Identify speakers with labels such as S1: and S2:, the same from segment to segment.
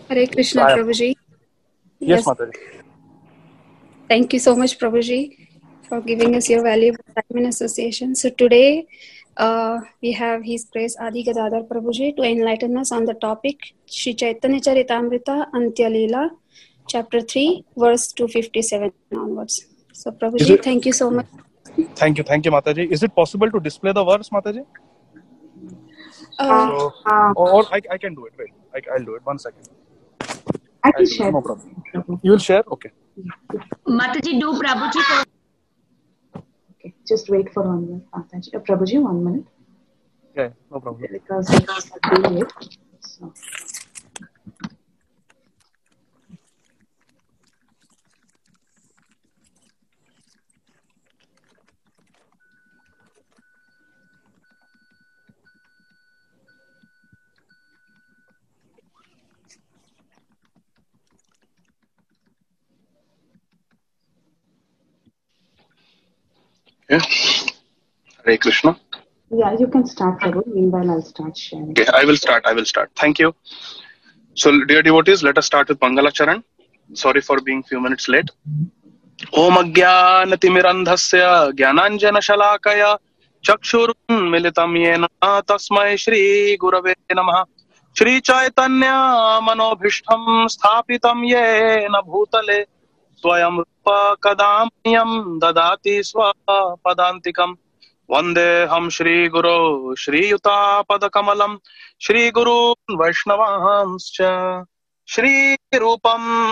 S1: Hare Krishna, Prabhuji.
S2: Yes, Mataji.
S1: Thank you so much, Prabhuji, for giving us your valuable time in association. So today we have His Grace Adi Gadadhar Prabhuji to enlighten us on the topic Shri Chaitanya Charitamrita Antya Leela, Chapter 3, verse 257 onwards. So Prabhuji, thank you so much.
S2: Thank you, Mataji. Is it possible to display the verse, Mataji? Or I can do it. Wait, I'll do it. 1 second.
S3: I can share.
S2: No problem. You will share? Okay.
S4: Mataji, do Prabhuji.
S3: Okay, just wait for 1 minute, Mataji. Prabhuji, 1 minute.
S2: Yeah, no problem.
S3: Because it's delayed. So.
S5: Yeah. Hare Krishna.
S3: Yeah, you can start, Prabhu. Meanwhile, I'll start sharing.
S5: Okay, I will start. Thank you. So, dear devotees, let us start with Mangala Charan. Sorry for being few minutes late. Om Ajnanatimirandhasya Jnananjana Shalakaya Chakshurunmilitam Yena Tasmai Shri Gurave Namaha Shri Chaitanya Manobhishtam Sthapitam Yena Bhutale Swayam Rupa Kadamyam Dadati Swapadantikam Vandeham Shri Guru Shri Yuta Padakamalam Shri Guru Vaishnavanscha Shri Rupam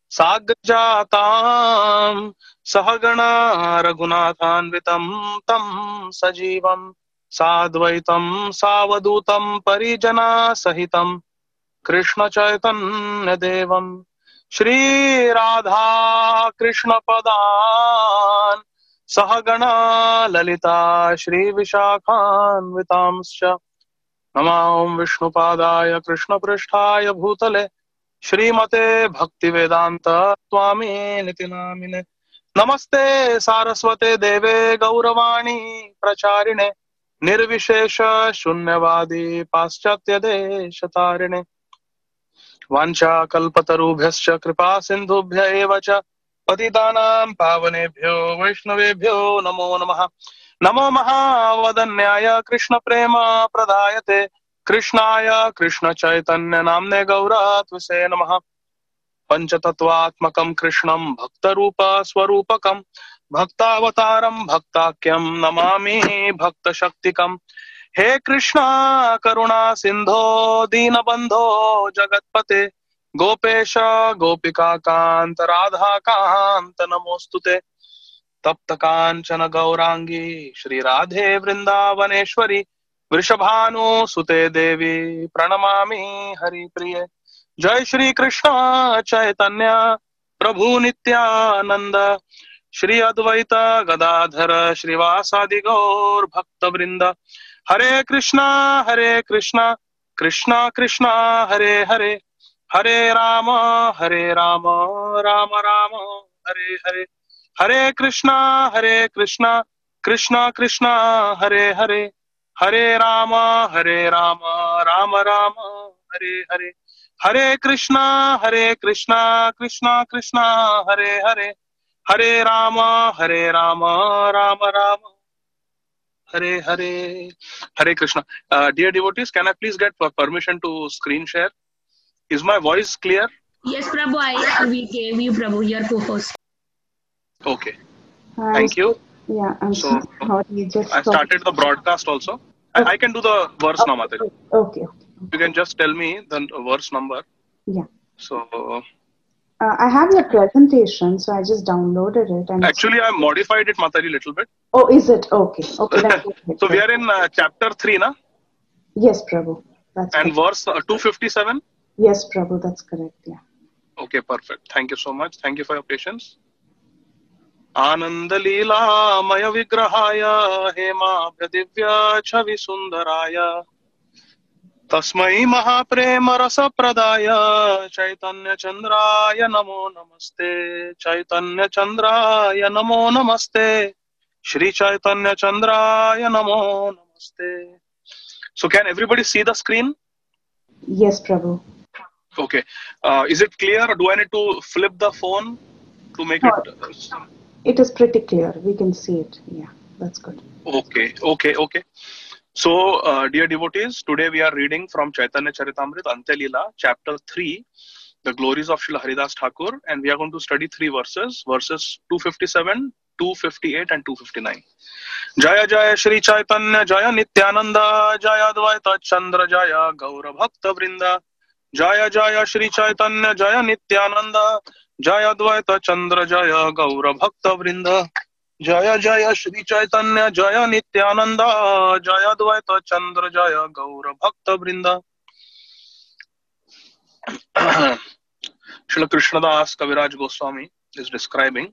S5: Sagrajatam Sahagana Raghunathanvitam Tam Sajivam Sadvaitam Savadutam Parijana Sahitam Krishna Chaitanya Devam Shri Radha Krishna Padan Sahagana Lalita Shri Vishakhanvitamscha Namam Vishnu Padaya Krishna Pristhaya Bhutale Shrimate Bhaktivedanta Swami Niti Namine Namaste Saraswate Deve Gauravani Pracharine Nirvishesha Shunyavadi Paschatya Deshatarine Vancha Kalpatarubhyascha Kripa Sindhubhya Evacha Patitanam Pavanebhyo Vaishnavebhyo Namo Namaha Namo Mahavadanyaya Krishna Prema Pradayate Krishnaya Krishna Chaitanya Namne Gauratvase Namaha Panchatattvatmakam Krishnam Bhaktarupa Swarupakam Bhaktavataram Bhaktakyam Namami Bhakta Shaktikam He Krishna Karuna Sindho Dinabandho Jagatpate Gopesha Gopika Kant Radha Kant Namostute Tapta Kanchana Gaurangi Shri Radhe Vrindavaneshwari Vrishabhanu Sute Devi Pranamami Hari Priye Jai Shri Krishna Chaitanya Prabhu Nityananda Shri Advaita Gadadhara Shrivasadi Gaur Bhakta Vrinda Hare Krishna Krishna Krishna Hare Hare Hare Rama Rama Rama Hare Hare Hare Krishna Krishna Krishna Hare Hare Hare Rama Rama Rama Hare Hare Hare Krishna Krishna Krishna Hare Hare Hare Rama Rama Rama Hare Hare. Hare Krishna. Dear devotees, can I please get permission to screen share? Is my voice clear?
S4: Yes, Prabhu, we gave you, Prabhu, your co-host.
S5: Okay. Thank you.
S3: Yeah, I'm
S5: so
S3: sorry.
S5: I started the broadcast also. Okay. I can do the verse now, Mataji.
S3: Okay.
S5: You can just tell me the verse number.
S3: Yeah.
S5: So
S3: I have your presentation, so I just downloaded it. And
S5: actually, I modified it, Mataji, little bit.
S3: Oh, is it? Okay.
S5: So we are in chapter 3, na?
S3: Yes, Prabhu. That's
S5: and
S3: correct.
S5: Verse 257?
S3: Yes, Prabhu. That's correct. Yeah.
S5: Okay, perfect. Thank you so much. Thank you for your patience. Ananda Leela Maya Vigrahaya Hema Pradivya Chavi Sundaraya Tasmai Mahaprema Rasa Pradaya Chaitanya Chandraya Namo Namaste Chaitanya Chandraya Namo Namaste Shri Chaitanya Chandraya Namo Namaste. So can everybody see the screen?
S3: Yes, Prabhu.
S5: Okay. Is it clear, or do I need to flip the phone to make
S3: No,
S5: it?
S3: it is pretty clear. We can see it. Yeah, that's good.
S5: Okay. So, dear devotees, today we are reading from Chaitanya Charitamrita, Antya Leela, chapter 3, the glories of Srila Haridas Thakur, and we are going to study 3 verses, verses 257, 258 and 259. Jaya Jaya Shri Chaitanya Jaya Nityananda Jaya Advaita Chandra Jaya Gaura Bhakta Vrinda Jaya Jaya Shri Chaitanya Jaya Nityananda Jaya Advaita Chandra Jaya Gaura Bhakta Vrinda Jaya Jaya Shri Chaitanya Jaya Nityananda Jaya Advaita Chandra Jaya Gaura Bhakta Vrinda. Srila Krishnadas Kaviraj Goswami is describing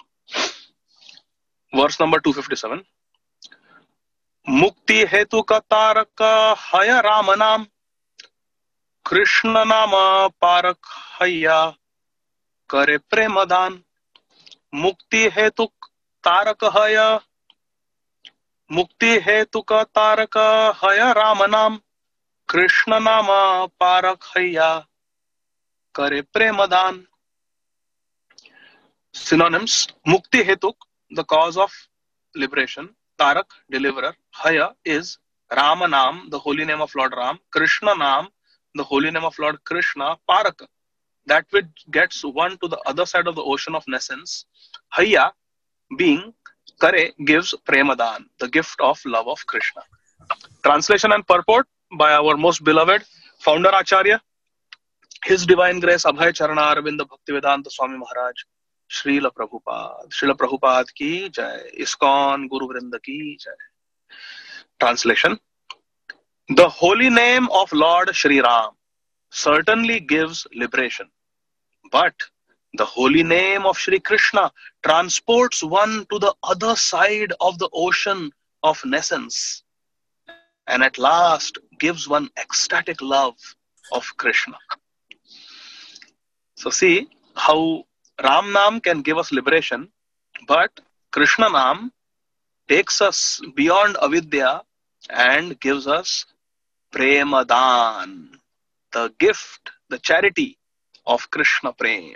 S5: verse number 257. मुक्ति हेतु का तारक हय राम नाम कृष्ण नाम park हैया करे प्रेम दान मुक्ति हेतु तारक हय मुक्ति हेतु का तारक हय राम नाम कृष्ण नाम पारक हैया करे प्रेम दान. Synonyms: Mukti Hetuk, the cause of liberation; Tarak, deliverer; Haya is Ramanam, the holy name of Lord Ram; Krishna Nam, the holy name of Lord Krishna; Parak, that which gets one to the other side of the ocean of nescience; Haya, being Kare, gives Premadan, the gift of love of Krishna. Translation and purport by our most beloved founder Acharya, His Divine Grace Abhay Charana Arvinda Bhaktivedanta Swami Maharaj, Srila Prabhupada ki jai, ISKCON Guru Vrinda ki jai. Translation: the holy name of Lord Shri Ram certainly gives liberation, but the holy name of Shri Krishna transports one to the other side of the ocean of nescience and at last gives one ecstatic love of Krishna. So see how Ram Nam can give us liberation, but Krishna Nam takes us beyond avidya and gives us Premadan, the gift, the charity of Krishna Prem.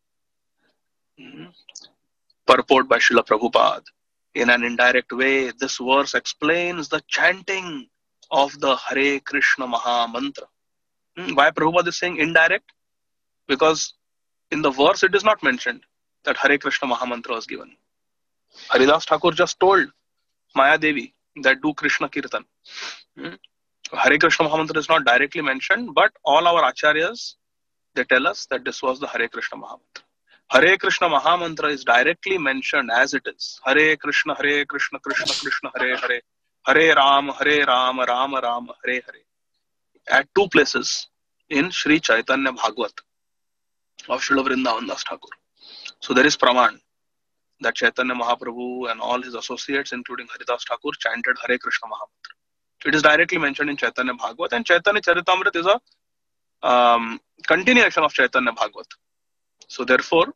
S5: Purport by Srila Prabhupada. In an indirect way, this verse explains the chanting of the Hare Krishna Maha Mantra. Why Prabhupada is saying indirect? Because in the verse it is not mentioned that Hare Krishna Maha Mantra was given. Haridas Thakur just told Maya Devi that do Krishna Kirtan. Hare Krishna Maha Mantra is not directly mentioned, but all our acharyas, they tell us that this was the Hare Krishna Maha Mantra. Hare Krishna Maha Mantra is directly mentioned as it is. Hare Krishna, Krishna Krishna, Hare Hare. Hare Rama, Rama Rama, Hare Hare. At 2 places in Sri Chaitanya Bhagavat of Srila Vrindavan Das Thakur. So there is Praman that Chaitanya Mahaprabhu and all his associates, including Haridas Thakur, chanted Hare Krishna Maha Mantra. It is directly mentioned in Chaitanya Bhagavat, and Chaitanya Charitamrita is a continuation of Chaitanya Bhagavat. So therefore,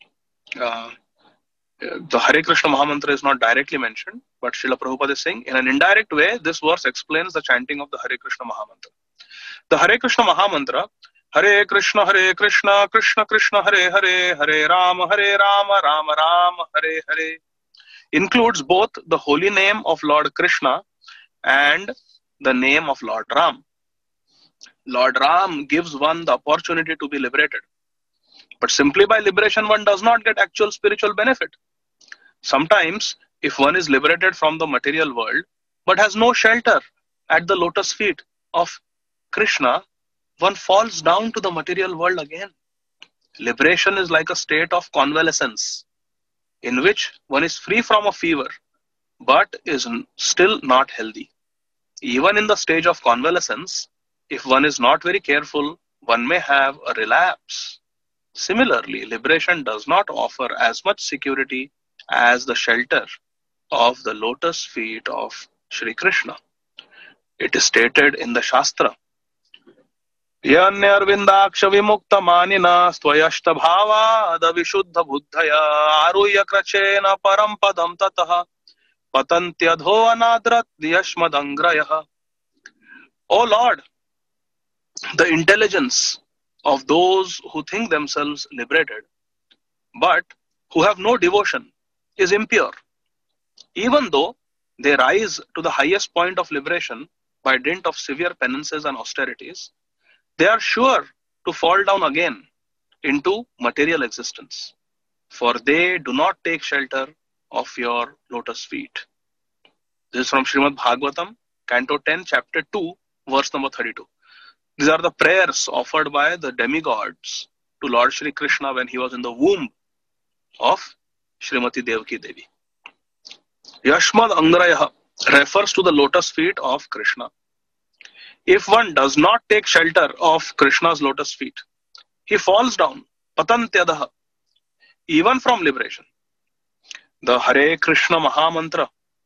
S5: the Hare Krishna Maha Mantra is not directly mentioned, but Srila Prabhupada is saying in an indirect way, this verse explains the chanting of the Hare Krishna Maha Mantra. The Hare Krishna Maha Mantra, Hare Krishna, Krishna Krishna, Hare Hare, Hare Rama, Rama Rama, Hare Hare, includes both the holy name of Lord Krishna and the name of Lord Ram. Lord Ram gives one the opportunity to be liberated. But simply by liberation, one does not get actual spiritual benefit. Sometimes, if one is liberated from the material world, but has no shelter at the lotus feet of Krishna, one falls down to the material world again. Liberation is like a state of convalescence, in which one is free from a fever, but is still not healthy. Even in the stage of convalescence, if one is not very careful, one may have a relapse. Similarly, liberation does not offer as much security as the shelter of the lotus feet of Sri Krishna. It is stated in the Shastra, Yanyarvindaksha vimukta manina svayashta bhava adavishuddha buddhaya aruya krachena parampadam tataha patantyadho anadrat yashmadangrayaha. O Lord, the intelligence of those who think themselves liberated, but who have no devotion, is impure. Even though they rise to the highest point of liberation by dint of severe penances and austerities, they are sure to fall down again into material existence, for they do not take shelter of your lotus feet. This is from Srimad Bhagavatam, Canto 10, Chapter 2, verse number 32. These are the prayers offered by the demigods to Lord Shri Krishna when he was in the womb of Srimati Devaki Devi. Yashmad Angraya refers to the lotus feet of Krishna. If one does not take shelter of Krishna's lotus feet, he falls down, patantyadaha, even from liberation. The Hare Krishna Mahamantra,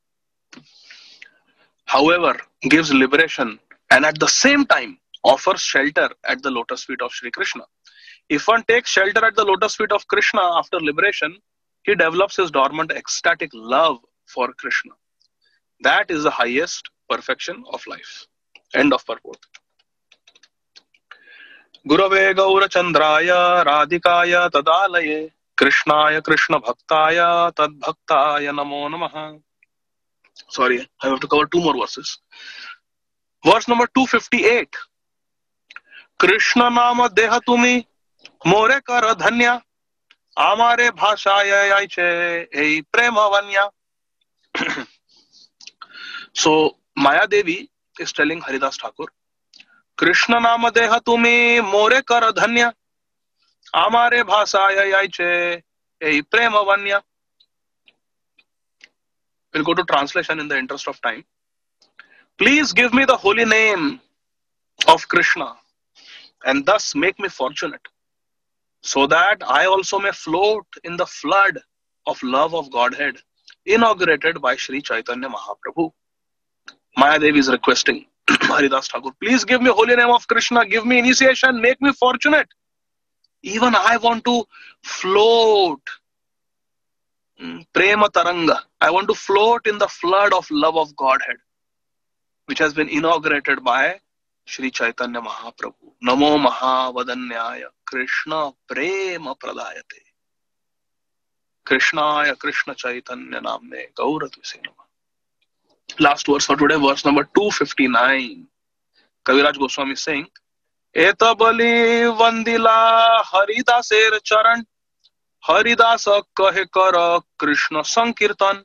S5: however, gives liberation and at the same time offers shelter at the lotus feet of Shri Krishna. If one takes shelter at the lotus feet of Krishna after liberation, he develops his dormant ecstatic love for Krishna. That is the highest perfection of life. End of purport. Gurave Gaura Chandraya Radhikaya Tadalaye Krishnaya Krishna Bhaktaya Tad Bhaktaya Namo Namaha. Sorry, I have to cover two more verses. Verse number 258. Krishna Nama Deha Tumi More Kara Dhanya Amare Bhashaya Yaiche Ei Prema Vanya. So Maya Devi is telling Haridas Thakur, Krishna Nama Deha Tumi More Kara Dhanya Amare Bhashaya Yaiche Ei Prema Vanya. We'll go to translation in the interest of time. Please give me the holy name of Krishna and thus make me fortunate, so that I also may float in the flood of love of Godhead inaugurated by Sri Chaitanya Mahaprabhu. Maya Devi is requesting Haridas Thakur, please give me holy name of Krishna, give me initiation, make me fortunate. Even I want to float. Prema Taranga. I want to float in the flood of love of Godhead, which has been inaugurated by Sri Chaitanya Mahaprabhu. Namo Mahavadanyaya Krishna Prema Pradayate. Krishnaya Krishna Chaitanya Namne Gauratvise Namah. Last verse for today, verse number 259. Kaviraj Goswami is saying, Etabali Vandila Haridaser Charan Haridasa Kahe Kara Krishna Sankirtan.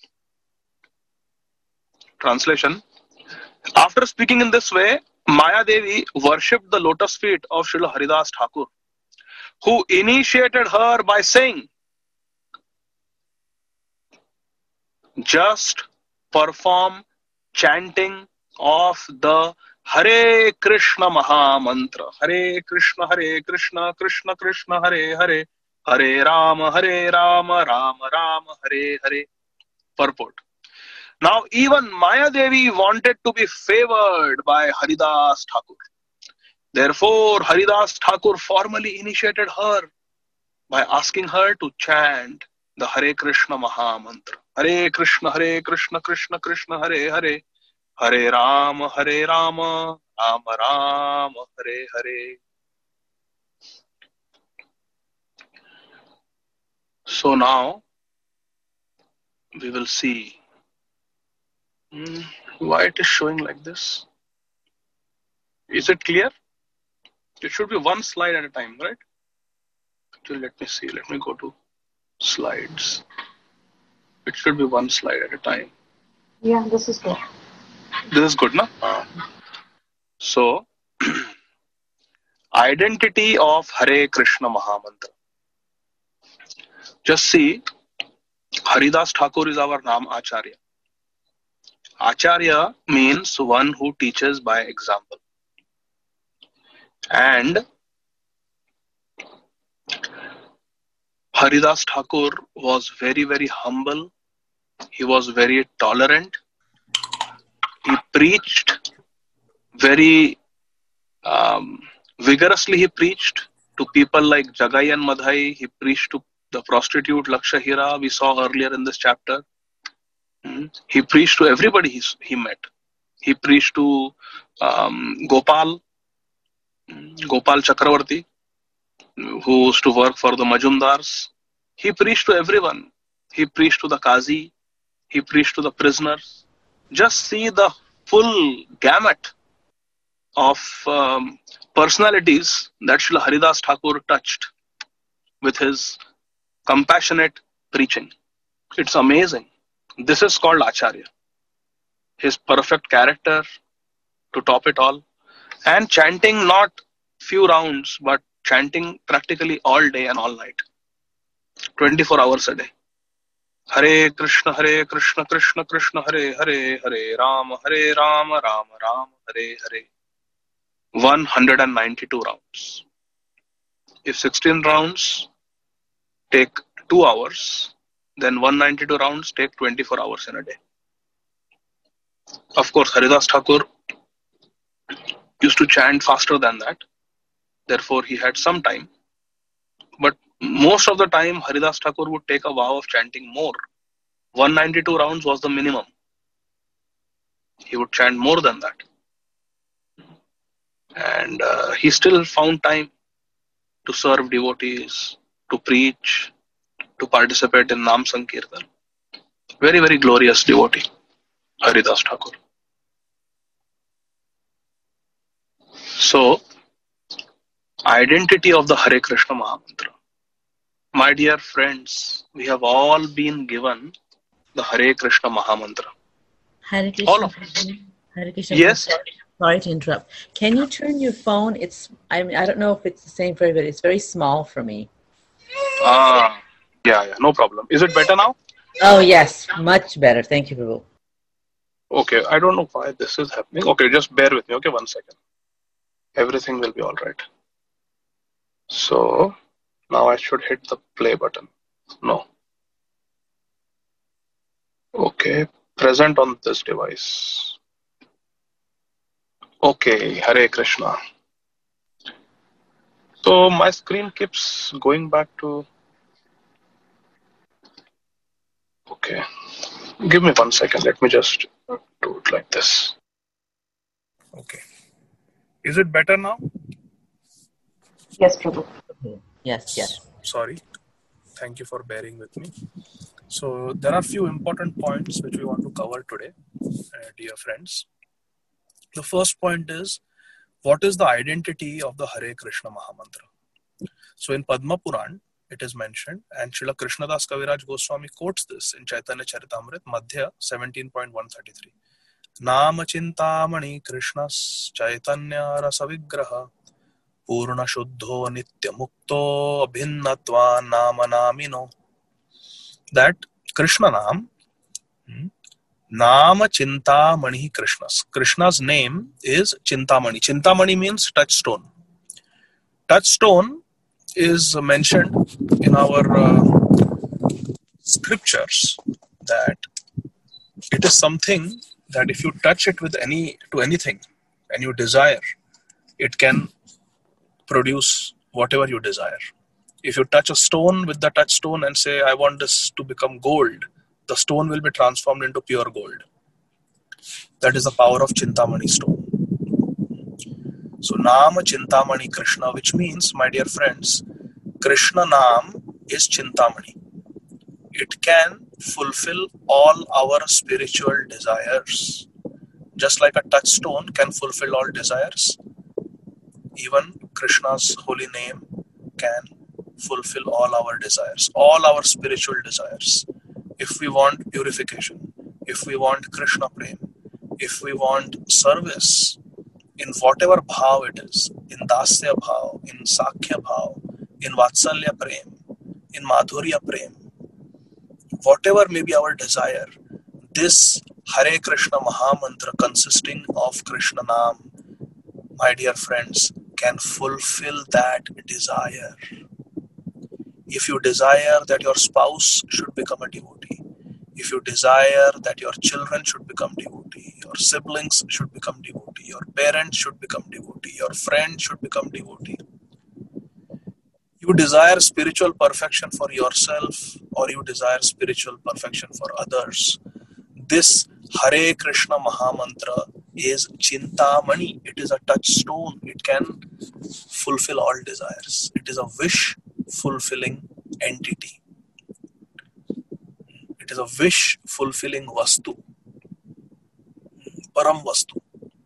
S5: Translation. After speaking in this way, Maya Devi worshipped the lotus feet of Srila Haridas Thakur, who initiated her by saying, just perform chanting of the Hare Krishna Maha Mantra. Hare Krishna, Krishna Krishna, Hare Hare, Hare Rama, Rama Rama, Hare Hare. Purport. Now even Maya Devi wanted to be favored by Haridas Thakur. Therefore, Haridas Thakur formally initiated her by asking her to chant the Hare Krishna Maha Mantra. Hare Krishna, Krishna Krishna, Hare Hare, Hare Rama, Rama Rama, Hare Hare. So now we will see why it is showing like this. Is it clear? It should be one slide at a time, right? Actually, let me see. Let me go to slides. It should be one slide at a time.
S3: Yeah, this is good.
S5: This is good, no? So, identity of Hare Krishna Mahamantra. Just see, Haridas Thakur is our Naam Acharya. Acharya means one who teaches by example. And Haridas Thakur was very, very humble. He was very tolerant. He preached very vigorously. He preached to people like Jagai and Madhai. He preached to the prostitute Lakshahira, we saw earlier in this chapter. He preached to everybody he met. He preached to Gopal. Gopal Chakravarti, who used to work for the Majumdars, he preached to everyone. He preached to the Qazi, he preached to the prisoners. Just see the full gamut of personalities that Srila Haridas Thakur touched with his compassionate preaching. It's amazing. This is called Acharya. His perfect character to top it all. And chanting not few rounds, but chanting practically all day and all night. 24 hours a day. Hare Krishna, Krishna Krishna, Hare Hare, Hare Rama, Rama Rama, Hare Hare. 192 rounds. If 16 rounds take 2 hours, then 192 rounds take 24 hours in a day. Of course, Haridas Thakur used to chant faster than that. Therefore, he had some time. But most of the time, Haridas Thakur would take a vow of chanting more. 192 rounds was the minimum. He would chant more than that. And he still found time to serve devotees, to preach, to participate in Nam Sankirtan. Very, very glorious devotee, Haridas Thakur. So, identity of the Hare Krishna Mahamantra. My dear friends, we have all been given the Hare Krishna Mahamantra.
S6: Hare Krishna.
S5: All of us.
S6: Hare Krishna.
S5: Yes.
S6: Sorry to interrupt. Can you turn your phone? I don't know if it's the same for everybody. It's very small for me.
S5: Yeah, no problem. Is it better now?
S6: Oh, yes. Much better. Thank you, Prabhu.
S5: Okay, I don't know why this is happening. Okay, just bear with me. Okay, 1 second. Everything will be all right. So, now I should hit the play button. No. Okay, present on this device. Okay, Hare Krishna. So, my screen keeps going back to... Okay, give me 1 second. Let me just do it like this. Okay. Is it better now?
S3: Yes, Prabhu.
S6: Yes.
S2: Sorry. Thank you for bearing with me. So there are a few important points which we want to cover today, dear friends. The first point is, what is the identity of the Hare Krishna Mahamantra? So in Padma Puran, it is mentioned, and Srila Krishnadas Kaviraj Goswami quotes this in Chaitanya Charitamrita, Madhya 17.133. Nama Chintamani Krishnas Chaitanya Rasa Vigraha Purna Shuddho Nitya Mukto Abhinnatva Nama Namino. That Krishna Nam, Nama Chintamani Krishnas. Krishna's name is Chintamani. Chintamani means touchstone. Touchstone is mentioned in our scriptures that it is something that if you touch it with anything and you desire, it can produce whatever you desire. If you touch a stone with the touchstone and say, I want this to become gold, the stone will be transformed into pure gold. That is the power of Chintamani stone. So Nama Chintamani Krishna, which means, my dear friends, Krishna Nam is Chintamani. It can fulfill all our spiritual desires. Just like a touchstone can fulfill all desires, even Krishna's holy name can fulfill all our desires, all our spiritual desires. If we want purification, if we want Krishna Prem, if we want service, in whatever bhav it is, in Dasya bhav, in Sakhya bhav, in Vatsalya Prem, in Madhurya Prem, whatever may be our desire, this Hare Krishna Mahamantra consisting of Krishna Nam, my dear friends, can fulfill that desire. If you desire that your spouse should become a devotee, if you desire that your children should become devotee, your siblings should become devotee, your parents should become devotee, your friend should become devotee, you desire spiritual perfection for yourself or you desire spiritual perfection for others, this Hare Krishna Mahamantra is Chintamani. It is a touchstone. It can fulfill all desires. It is a wish-fulfilling entity. It is a wish-fulfilling Vastu. Param Vastu.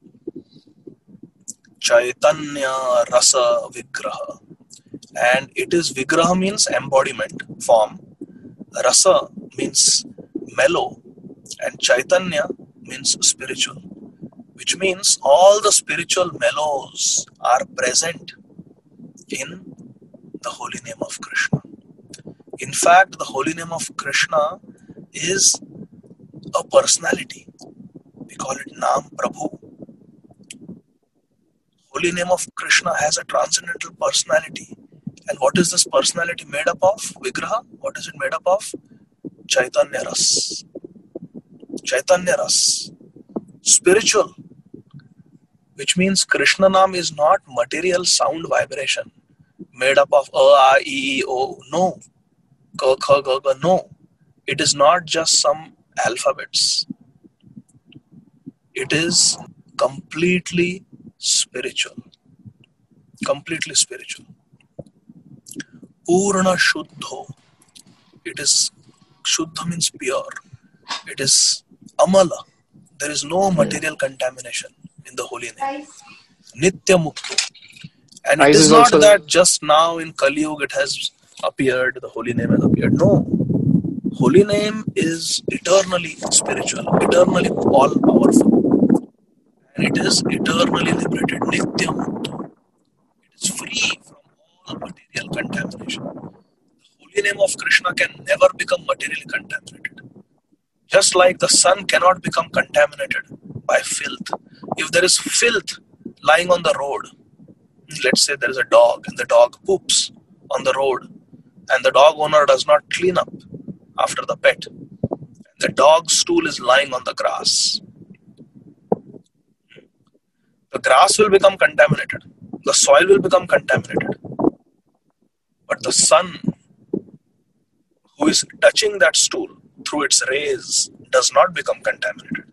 S2: Chaitanya Rasa Vigraha. And it is Vigraha means embodiment, form. Rasa means mellow. And Chaitanya means spiritual. Which means all the spiritual mellows are present in the holy name of Krishna. In fact, the holy name of Krishna is a personality. We call it Nam Prabhu. Holy name of Krishna has a transcendental personality. And what is this personality made up of? Vigraha. What is it made up of? Chaitanya Ras. Chaitanya Ras. Spiritual. Which means Krishna Nam is not material sound vibration made up of A, I, E, O. No. Ka, Kha, Ga, Ga. No. It is not just some alphabets. It is completely spiritual. Completely spiritual. Purna Shuddho. It is, Shuddha means pure. It is Amala. There is no material contamination in the holy name. Nitya Mukto. And it is not that just now in Kali Yuga it has appeared, the holy name has appeared. No. Holy name is eternally spiritual, eternally all powerful. And it is eternally liberated. Nitya Mukto. It is free from all material contamination. The holy name of Krishna can never become materially contaminated. Just like the sun cannot become contaminated by filth. If there is filth lying on the road, let's say there is a dog and the dog poops on the road and the dog owner does not clean up after the pet. The dog's stool is lying on the grass. The grass will become contaminated. The soil will become contaminated. But the sun who is touching that stool through its rays does not become contaminated.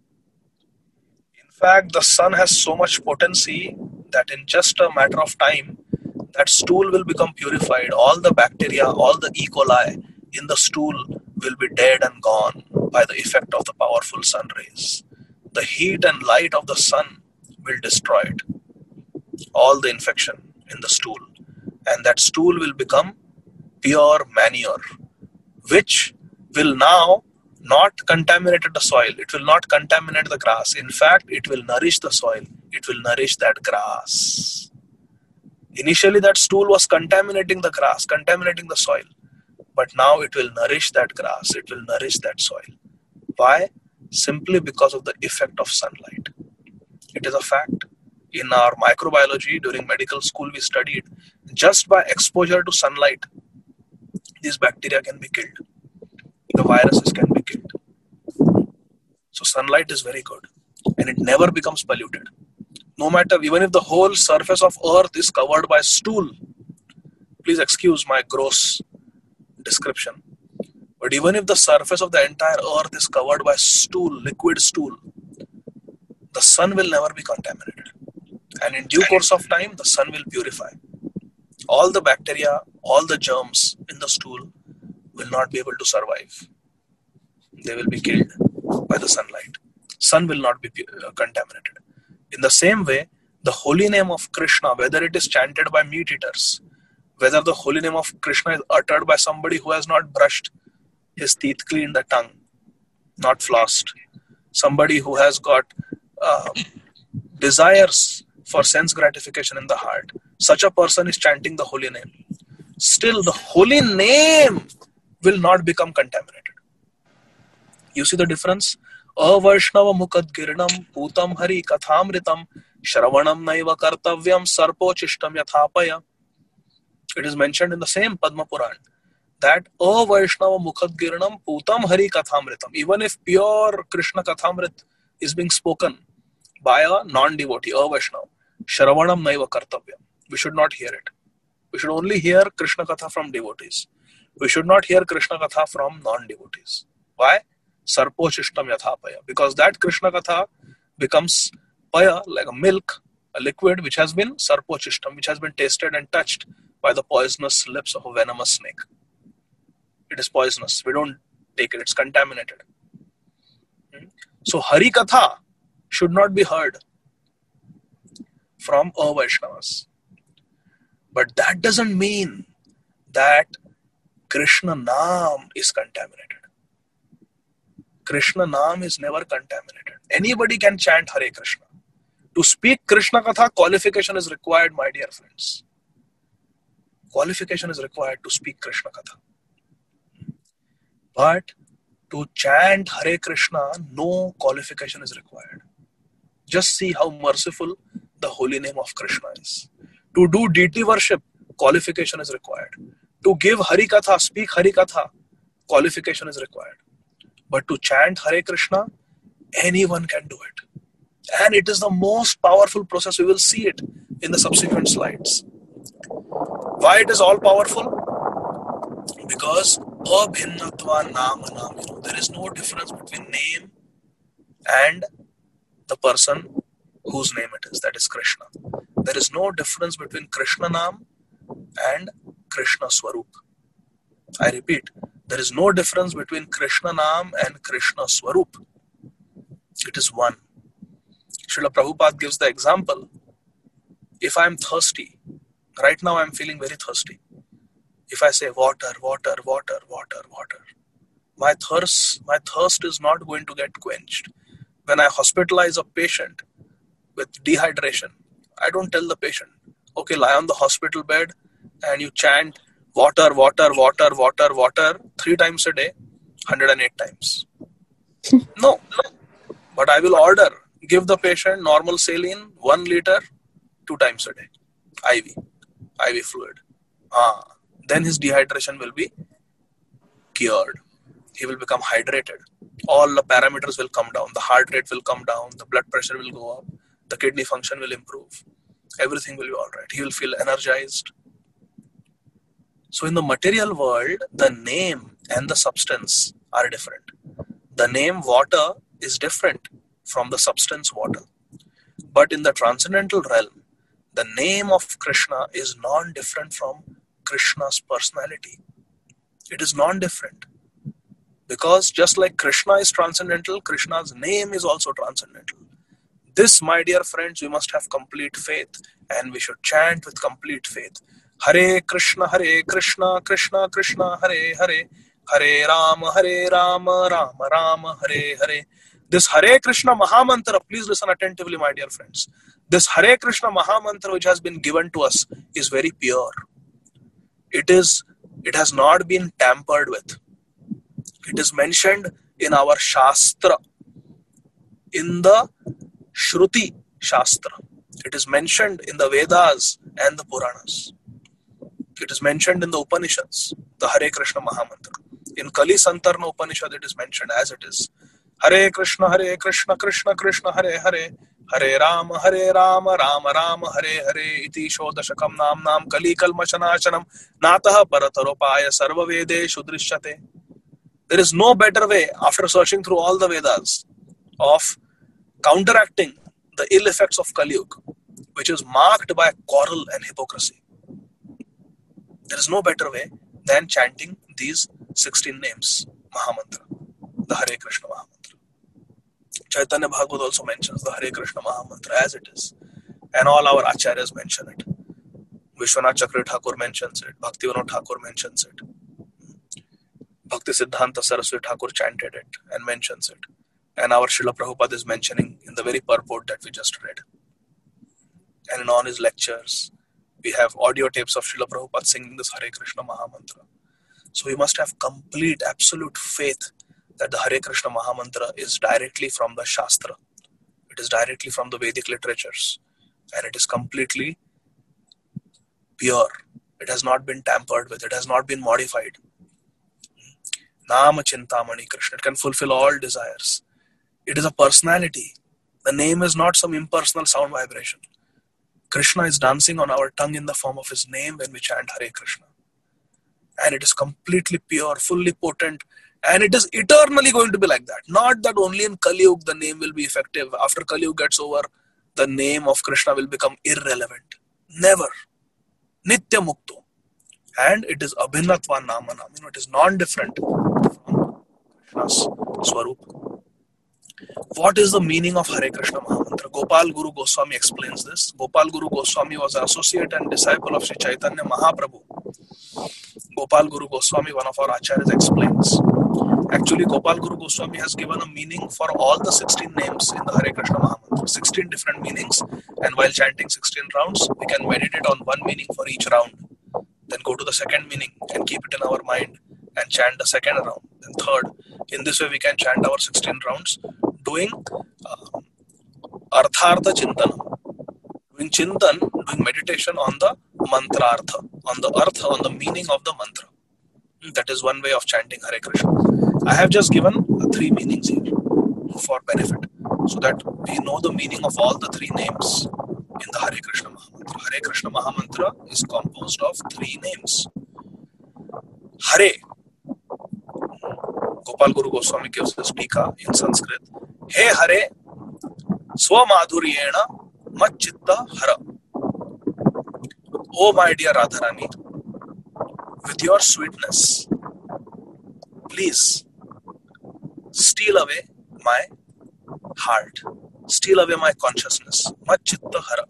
S2: In fact, the sun has so much potency that in just a matter of time, that stool will become purified. All the bacteria, all the E. coli in the stool will be dead and gone by the effect of the powerful sun rays. The heat and light of the sun will destroy it. All the infection in the stool. And that stool will become pure manure, which will now not contaminate the soil. It will not contaminate the grass. In fact, it will nourish the soil. It will nourish that grass. Initially, that stool was contaminating the grass, contaminating the soil. But now it will nourish that grass. It will nourish that soil. Why? Simply because of the effect of sunlight. It is a fact. In our microbiology, during medical school, we studied just by exposure to sunlight, these bacteria can be killed. The viruses can be killed. So sunlight is very good and it never becomes polluted. No matter, even if the whole surface of earth is covered by stool, please excuse my gross description, but even if the surface of the entire earth is covered by stool, liquid stool, the sun will never be contaminated. And in due course of time, the sun will purify. All the bacteria, all the germs in the stool will not be able to survive. They will be killed by the sunlight. Sun will not be contaminated. In the same way, the holy name of Krishna, whether it is chanted by meat eaters, whether the holy name of Krishna is uttered by somebody who has not brushed his teeth clean, the tongue, not flossed, somebody who has got desires for sense gratification in the heart, such a person is chanting the holy name. Still, the holy name will not become contaminated. You see the difference? Avaishnava mukad girnam putam hari kathamritam shravanam naiva kartavyam sarpo chishtam yathapaya. It is mentioned in the same Padma Puran that Avaishnava mukad girnam putam hari kathamritam. Even if pure Krishna kathamrit is being spoken by a non-devotee, Avaishnava, shravanam naiva kartavyam. We should not hear it. We should only hear Krishna Katha from devotees. We should not hear Krishna Katha from non-devotees. Why? Sarpo chishtam yathapaya. Because that Krishna Katha becomes paya, like a milk, a liquid which has been sarpochishtam, which has been tasted and touched by the poisonous lips of a venomous snake. It is poisonous. We don't take it. It's contaminated. So Hari Katha should not be heard from Vaishnavas. But that doesn't mean that Krishna Naam is contaminated. Krishna Naam is never contaminated. Anybody can chant Hare Krishna. To speak Krishna Katha, qualification is required, my dear friends. Qualification is required to speak Krishna Katha. But to chant Hare Krishna, no qualification is required. Just see how merciful the holy name of Krishna is. To do deity worship, qualification is required. To give Hari Katha, speak Hari Katha, qualification is required. But to chant Hare Krishna, anyone can do it. And it is the most powerful process. We will see it in the subsequent slides. Why it is all powerful? Because abhinnatva nama namino. There is no difference between name and the person whose name it is. That is Krishna. There is no difference between Krishna Naam and Krishna Swarup. I repeat, there is no difference between Krishna Naam and Krishna Swarup. It is one. Srila Prabhupada gives the example. If I am thirsty, right now I am feeling very thirsty. If I say water, water, water, water, water, my thirst is not going to get quenched. When I hospitalize a patient with dehydration, I don't tell the patient, okay, lie on the hospital bed and you chant water, water, water, water, water 3 times a day, 108 times. No. But I will order, give the patient normal saline, 1 liter, 2 times a day, IV fluid. Then his dehydration will be cured. He will become hydrated. All the parameters will come down. The heart rate will come down. The blood pressure will go up. The kidney function will improve. Everything will be all right. He will feel energized. So in the material world, the name and the substance are different. The name water is different from the substance water. But in the transcendental realm, the name of Krishna is non-different from Krishna's personality. It is non-different. Because just like Krishna is transcendental, Krishna's name is also transcendental. This, my dear friends, we must have complete faith, and we should chant with complete faith. Hare Krishna, Krishna Krishna, Hare Hare, Hare Rama, Rama Rama, Hare Hare. This Hare Krishna Mahamantra, please listen attentively, my dear friends. This Hare Krishna Mahamantra which has been given to us is very pure. It has not been tampered with. It is mentioned in our Shastra, in the Shruti Shastra. It is mentioned in the Vedas and the Puranas. It is mentioned in the Upanishads, the Hare Krishna Mahamantra. In Kali Santarna Upanishad, it is mentioned as it is. Hare Krishna, Krishna Krishna, Hare Hare, Hare Rama, Rama Rama, Hare Hare, iti shodashakam nam Kali kalmashanachanam, nataha parataropaya sarva vedeshu drishyate. There is no better way, after searching through all the Vedas, of counteracting the ill effects of Kali Yuga, which is marked by quarrel and hypocrisy. There is no better way than chanting these 16 names, Mahamantra, the Hare Krishna Mahamantra. Chaitanya Bhagavad also mentions the Hare Krishna Mahamantra as it is. And all our acharyas mention it. Vishwanath Chakra Thakur mentions it. Bhaktivinoda Thakur mentions it. Bhakti Siddhanta Saraswati Thakur chanted it and mentions it. And our Srila Prabhupada is mentioning in the very purport that we just read. And in all his lectures, we have audio tapes of Srila Prabhupada singing this Hare Krishna Mahamantra. So we must have complete, absolute faith that the Hare Krishna Mahamantra is directly from the Shastra. It is directly from the Vedic literatures. And it is completely pure. It has not been tampered with. It has not been modified. Nama Chintamani Krishna. It can fulfill all desires. It is a personality. The name is not some impersonal sound vibration. Krishna is dancing on our tongue in the form of his name when we chant Hare Krishna. And it is completely pure, fully potent, And it is eternally going to be like that. Not that only in Kali Yuga the name will be effective. After Kali Yuga gets over, the name of Krishna will become irrelevant. Never. Nitya Mukto. And it is Abhinatva Namanam. It is non-different from Krishna's Swarup. What is the meaning of Hare Krishna Mahamantra? Gopal Guru Goswami explains this. Gopal Guru Goswami was an associate and disciple of Sri Chaitanya Mahaprabhu. Gopal Guru Goswami, one of our acharyas, explains. Actually, Gopal Guru Goswami has given a meaning for all the 16 names in the Hare Krishna Mahamantra. 16 different meanings, and while chanting 16 rounds, we can meditate on one meaning for each round. Then go to the second meaning and keep it in our mind and chant the second round, then third. In this way, we can chant our 16 rounds, doing Arthartha Chintanam. Doing Chintan, doing meditation on the mantra artha, on the artha, on the meaning of the mantra. That is one way of chanting Hare Krishna. I have just given 3 meanings here for benefit, so that we know the meaning of all the 3 names in the Hare Krishna Mahamantra. Hare Krishna Mahamantra is composed of 3 names. Hare. Gopal Guru Goswami gives this tika in Sanskrit. Hey Hare, Swamadhuryena Machitta Hara. Oh my dear Radharani, with your sweetness, please steal away my heart, steal away my consciousness. Machitta Hara.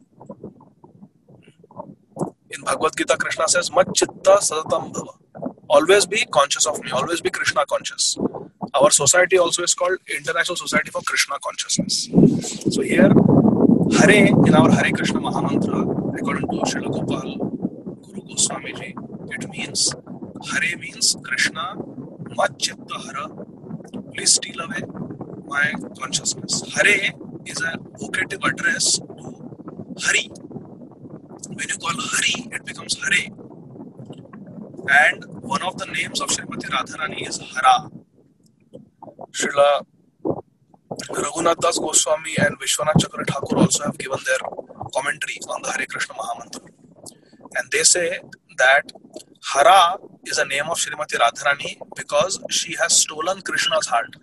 S2: In Bhagavad Gita, Krishna says, Machitta Sadatam Bhava. Always be conscious of me, always be Krishna conscious. Our society also is called International Society for Krishna Consciousness. So here, Hare in our Hare Krishna Mahamantra, according to Srila Gopal Guru Goswami ji, it means, Hare means Krishna, Machitta Hara, please steal away my consciousness. Hare is a vocative address to Hari. When you call Hari, it becomes Hare. And one of the names of Srimati Radharani is Hara. Srila Raghunath Das Goswami and Vishwanath Chakra Thakur also have given their commentary on the Hare Krishna Mahamantra. And they say that Hara is a name of Srimati Radharani because she has stolen Krishna's heart.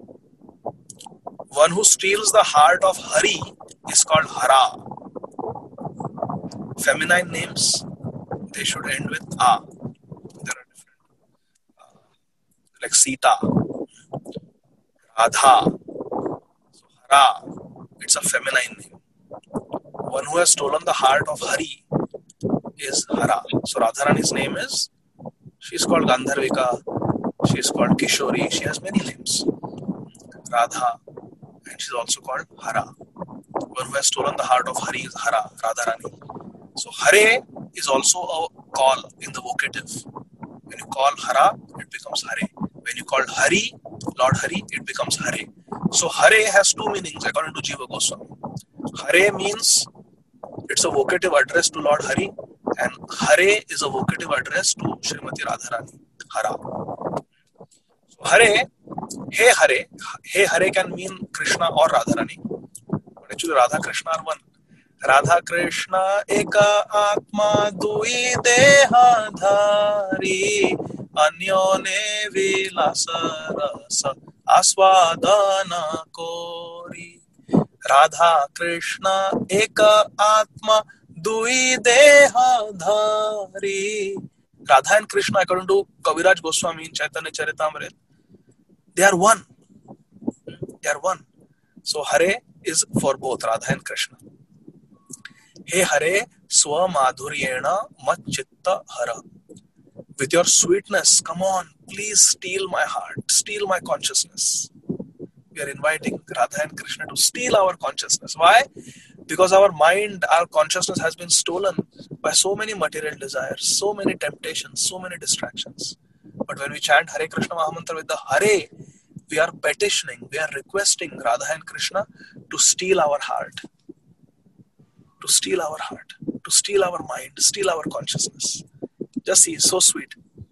S2: One who steals the heart of Hari is called Hara. Feminine names, they should end with A. There are different, like Sita, Radha. So Hara, it's a feminine name. One who has stolen the heart of Hari is Hara. So Radharani's name is, she's called Gandharvika, she's called Kishori, she has many names. Radha, and she's also called Hara. One who has stolen the heart of Hari is Hara, Radharani. So Hare is also a call in the vocative. When you call Hara, it becomes Hare. When you call Hari, Lord Hari, it becomes Hare. So Hare has 2 meanings according to Jiva Goswami. Hare means it's a vocative address to Lord Hari, and Hare is a vocative address to Srimati Radharani. Hara. So Hare, Hey Hare. Hey Hare can mean Krishna or Radharani. But actually Radha Krishna are one. Radha Krishna eka atma dui deha dhari anyone vilasa rasa aswadana kori. Radha Krishna eka atma dui deha dhari. Radha and Krishna, according to Kaviraj Goswami in Chaitanya Charitamrita, they are one. They are one. So Hare is for both Radha and Krishna. Hey Hare, Swa Madhuryena Machitta Hara. With your sweetness, come on, please steal my heart, steal my consciousness. We are inviting Radha and Krishna to steal our consciousness. Why? Because our mind, our consciousness has been stolen by so many material desires, so many temptations, so many distractions. But when we chant Hare Krishna Mahamantra with the Hare, we are petitioning, we are requesting Radha and Krishna to steal our heart. To steal our heart, to steal our mind, steal our consciousness. Just see, so sweet.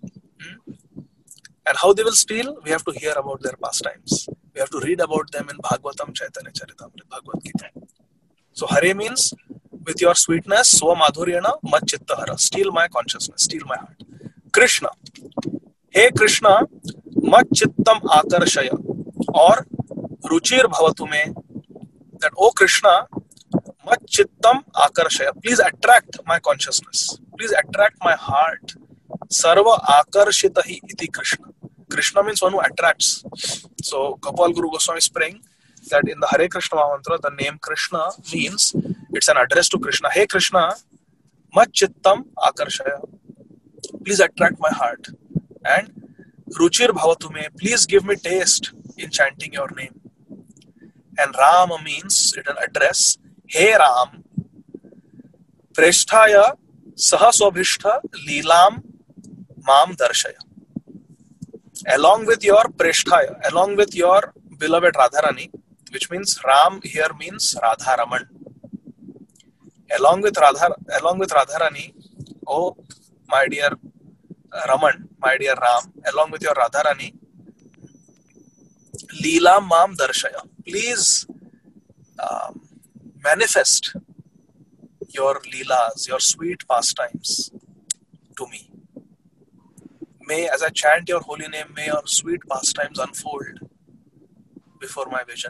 S2: And how they will steal? We have to hear about their pastimes. We have to read about them in Bhagavatam, Chaitanya Charitamrita, Bhagavad Gita. So Hare means, with your sweetness, Swa Madhuryena Machitta Hara. Steal my consciousness, steal my heart. Krishna. Hey Krishna, मत चित्तम आकर्षय, और रुचिर भवतु मे, that oh Krishna, mad chittam akarshaya, please attract my consciousness, please attract my heart. Sarva akarshitahi iti Krishna. Krishna means one who attracts. So Gopal Guru Goswami is praying that in the Hare Krishna Mahamantra, the name Krishna means it's an address to Krishna. Hey Krishna, mad chittam akarshaya, please attract my heart. And ruchir bhavatu me, please give me taste in chanting your name. And Rama means it's an address. Hey Ram, presthaya sahaswabhishta leelam mam darshaya. Along with your presthaya, along with your beloved Radharani, which means Ram here means Radharaman. Along with Radharani, oh my dear Raman, my dear Ram, along with your Radharani, leelam mam darshaya. Please manifest your leelas, your sweet pastimes to me. May, as I chant your holy name, may your sweet pastimes unfold before my vision.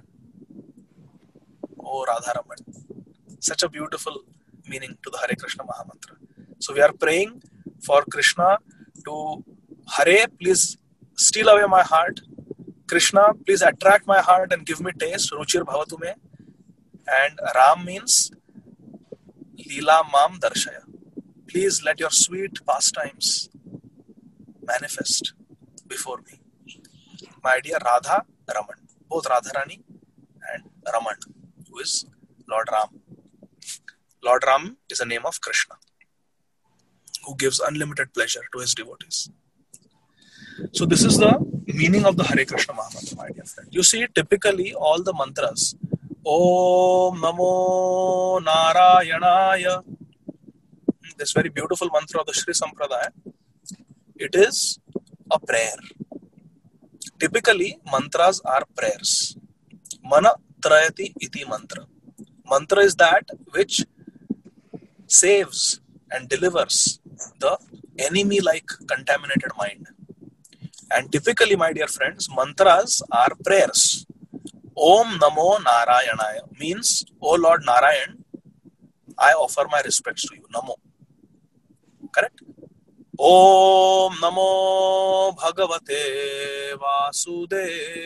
S2: Oh Radharaman. Such a beautiful meaning to the Hare Krishna Mahamantra. So we are praying for Krishna to, Hare, please steal away my heart. Krishna, please attract my heart and give me taste. Ruchir bhavatu me. And Ram means Leela Mam Darshaya. Please let your sweet pastimes manifest before me. My dear Radha Raman, both Radharani and Raman, who is Lord Ram. Lord Ram is a name of Krishna, who gives unlimited pleasure to his devotees. So this is the meaning of the Hare Krishna Mahamantra, my dear friend. You see, typically all the mantras, Om Namo Narayanaya, this very beautiful mantra of the Shri Sampradaya, it is a prayer. Typically, mantras are prayers. Mana Trayati iti mantra. Mantra is that which saves and delivers the enemy-like contaminated mind. And typically, my dear friends, mantras are prayers. Om Namo Narayanaya means, O Lord Narayan, I offer my respects to you. Namo. Correct? Om Namo Bhagavate Vasudevaya.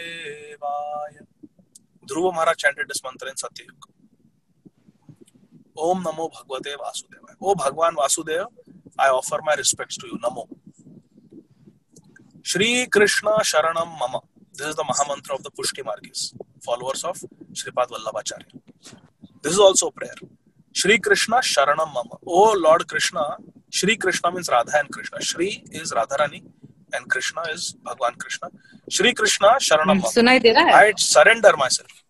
S2: Dhruva Maharaj chanted this mantra in Satyayuga. Om Namo Bhagavate Vasudevaya. O Bhagwan Vasudeva, I offer my respects to you. Namo. Shri Krishna Sharanam Mama. This is the Mahamantra of the Pushti Margis, followers of Shripad Vallabhacharya. This is also prayer. Shri Krishna Sharanam Mama. O Lord Krishna, Shri Krishna means Radha and Krishna. Shri is Radharani and Krishna is Bhagwan Krishna. Shri Krishna Sharanam Mama. I surrender myself.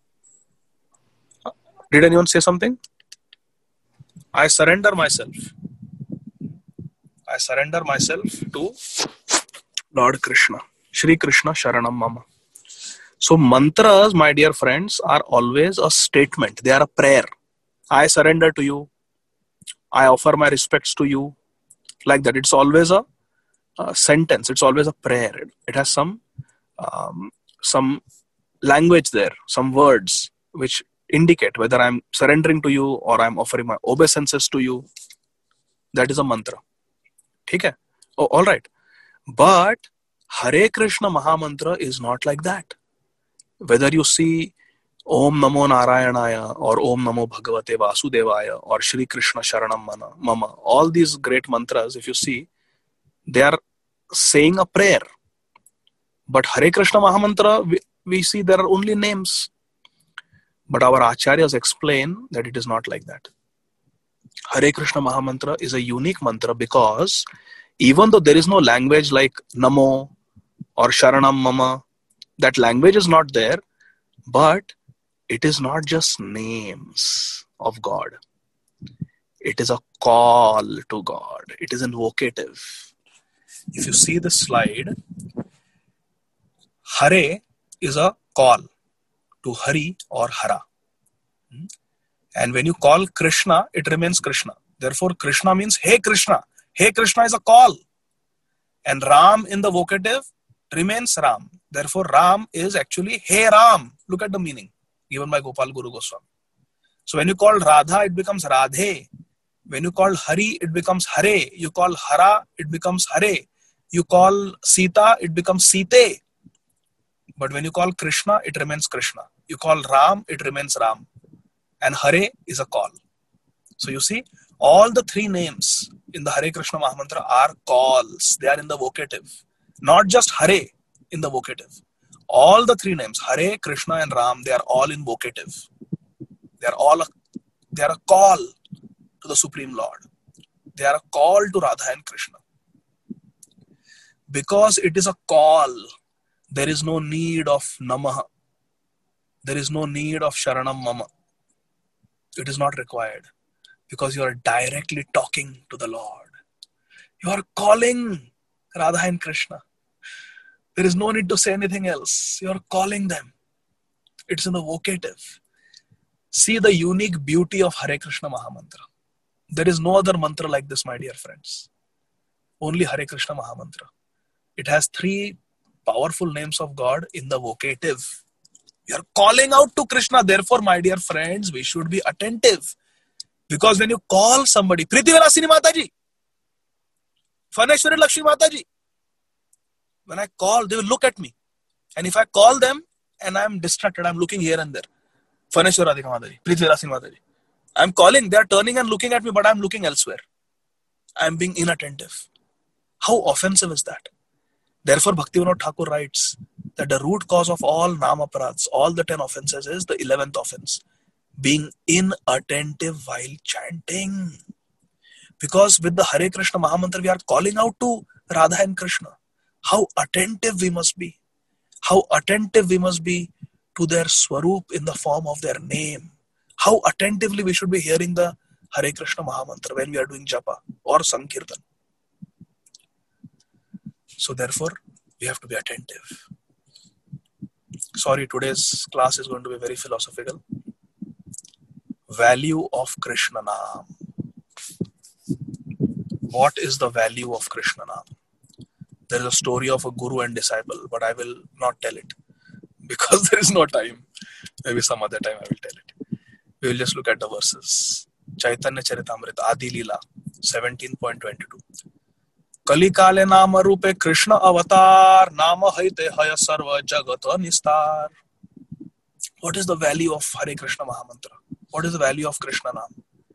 S2: Did anyone say something? I surrender myself. I surrender myself to Lord Krishna. Shri Krishna Sharanam Mama. So mantras, my dear friends, are always a statement. They are a prayer. I surrender to you. I offer my respects to you. Like that. It's always a sentence. It's always a prayer. It has some language there, some words which indicate whether I'm surrendering to you or I'm offering my obeisances to you. That is a mantra. Okay? Oh, all right. But Hare Krishna Mahamantra is not like that. Whether you see Om Namo Narayanaya or Om Namo Bhagavate Vasudevaya or Shri Krishna Sharanam Mama, all these great mantras, if you see, they are saying a prayer. But Hare Krishna Mahamantra, we see there are only names. But our Acharyas explain that it is not like that. Hare Krishna Mahamantra is a unique mantra because even though there is no language like Namo or Sharanam Mama, that language is not there, but it is not just names of God. It is a call to God. It is invocative. If you see the slide, Hare is a call to Hari or Hara. And when you call Krishna, it remains Krishna. Therefore, Krishna means, Hey Krishna. Hey Krishna is a call. And Ram in the vocative remains Ram. Therefore, Ram is actually Hey Ram. Look at the meaning given by Gopal Guru Goswami. So when you call Radha, it becomes Radhe. When you call Hari, it becomes Hare. You call Hara, it becomes Hare. You call Sita, it becomes Site. But when you call Krishna, it remains Krishna. You call Ram, it remains Ram. And Hare is a call. So you see, all the three names in the Hare Krishna Mahamantra are calls. They are in the vocative. Not just Hare in the vocative. All the three names, Hare, Krishna and Ram, they are all in vocative. They are a call to the Supreme Lord. They are a call to Radha and Krishna. Because it is a call, there is no need of Namaha. There is no need of Sharanam Mama. It is not required. Because you are directly talking to the Lord. You are calling Radha and Krishna. There is no need to say anything else. You are calling them. It's in the vocative. See the unique beauty of Hare Krishna Mahamantra. There is no other mantra like this, my dear friends. Only Hare Krishna Mahamantra. It has three powerful names of God in the vocative. We are calling out to Krishna. Therefore, my dear friends, we should be attentive. Because when you call somebody, Priti Vilasini Mataji, Phaneshwari Lakshmi Mataji, when I call, they will look at me. And if I call them and I am distracted, I am looking here and there. Phaneshwari Radhika Mataji, Priti Vilasini Mataji. I am calling, they are turning and looking at me, but I am looking elsewhere. I am being inattentive. How offensive is that? Therefore, Bhaktivinoda Thakur writes that the root cause of all Namaparats, all the 10 offenses is the 11th offense. Being inattentive while chanting. Because with the Hare Krishna Mahamantra, we are calling out to Radha and Krishna. How attentive we must be. How attentive we must be to their Swarup in the form of their name. How attentively we should be hearing the Hare Krishna Mahamantra when we are doing Japa or Sankirtan. So therefore, we have to be attentive. Sorry, today's class is going to be very philosophical. Value of Krishna Naam. What is the value of Krishna Naam? There is a story of a guru and disciple, but I will not tell it because there is no time. Maybe some other time I will tell it. We will just look at the verses. Chaitanya Charitamrita, Adi Leela, 17.22. Kali Kale Nama Rupe Krishna Avatar, Nama Haite Haya Sarva Jagata Nistar. What is the value of Hare Krishna Mahamantra? What is the value of Krishna Naam?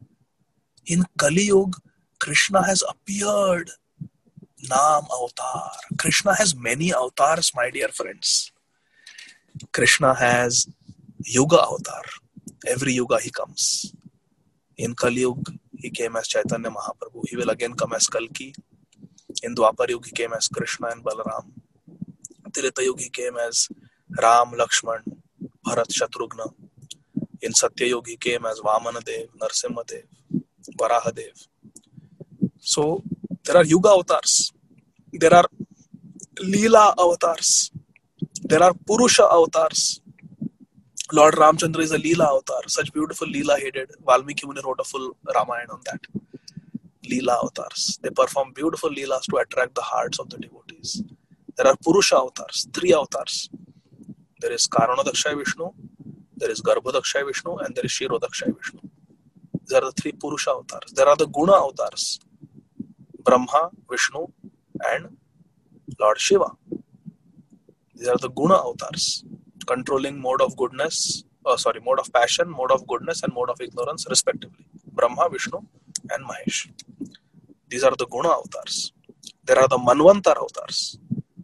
S2: In Kali Yuga, Krishna has appeared. Naam Avatar. Krishna has many avatars, my dear friends. Krishna has Yuga Avatar. Every Yuga he comes. In Kali Yuga, he came as Chaitanya Mahaprabhu. He will again come as Kalki. In Dwapar Yuga, he came as Krishna and Balaram. Treta Yuga, he came as Ram, Lakshman, Bharat, Shatrughna. In Satya Yuga, he came as Vamana Dev, Narsimha Dev, Varaha Dev. So, there are Yuga avatars. There are Leela avatars. There are Purusha avatars. Lord Ramchandra is a Leela avatar. Such beautiful Leela he did. Valmiki Muni wrote a full Ramayana on that. Leela avatars. They perform beautiful Leelas to attract the hearts of the devotees. There are Purusha avatars. 3 avatars. There is Karanadakshay Vishnu, there is Garbhodakshay Vishnu, and there is Shirodakshay Vishnu. These are the 3 Purusha avatars. There are the Guna avatars. Brahma, Vishnu, and Lord Shiva. These are the Guna avatars. Controlling mode of goodness, mode of passion, mode of goodness, and mode of ignorance, respectively. Brahma, Vishnu, and Mahesh. These are the Guna avatars. There are the Manvantar avatars.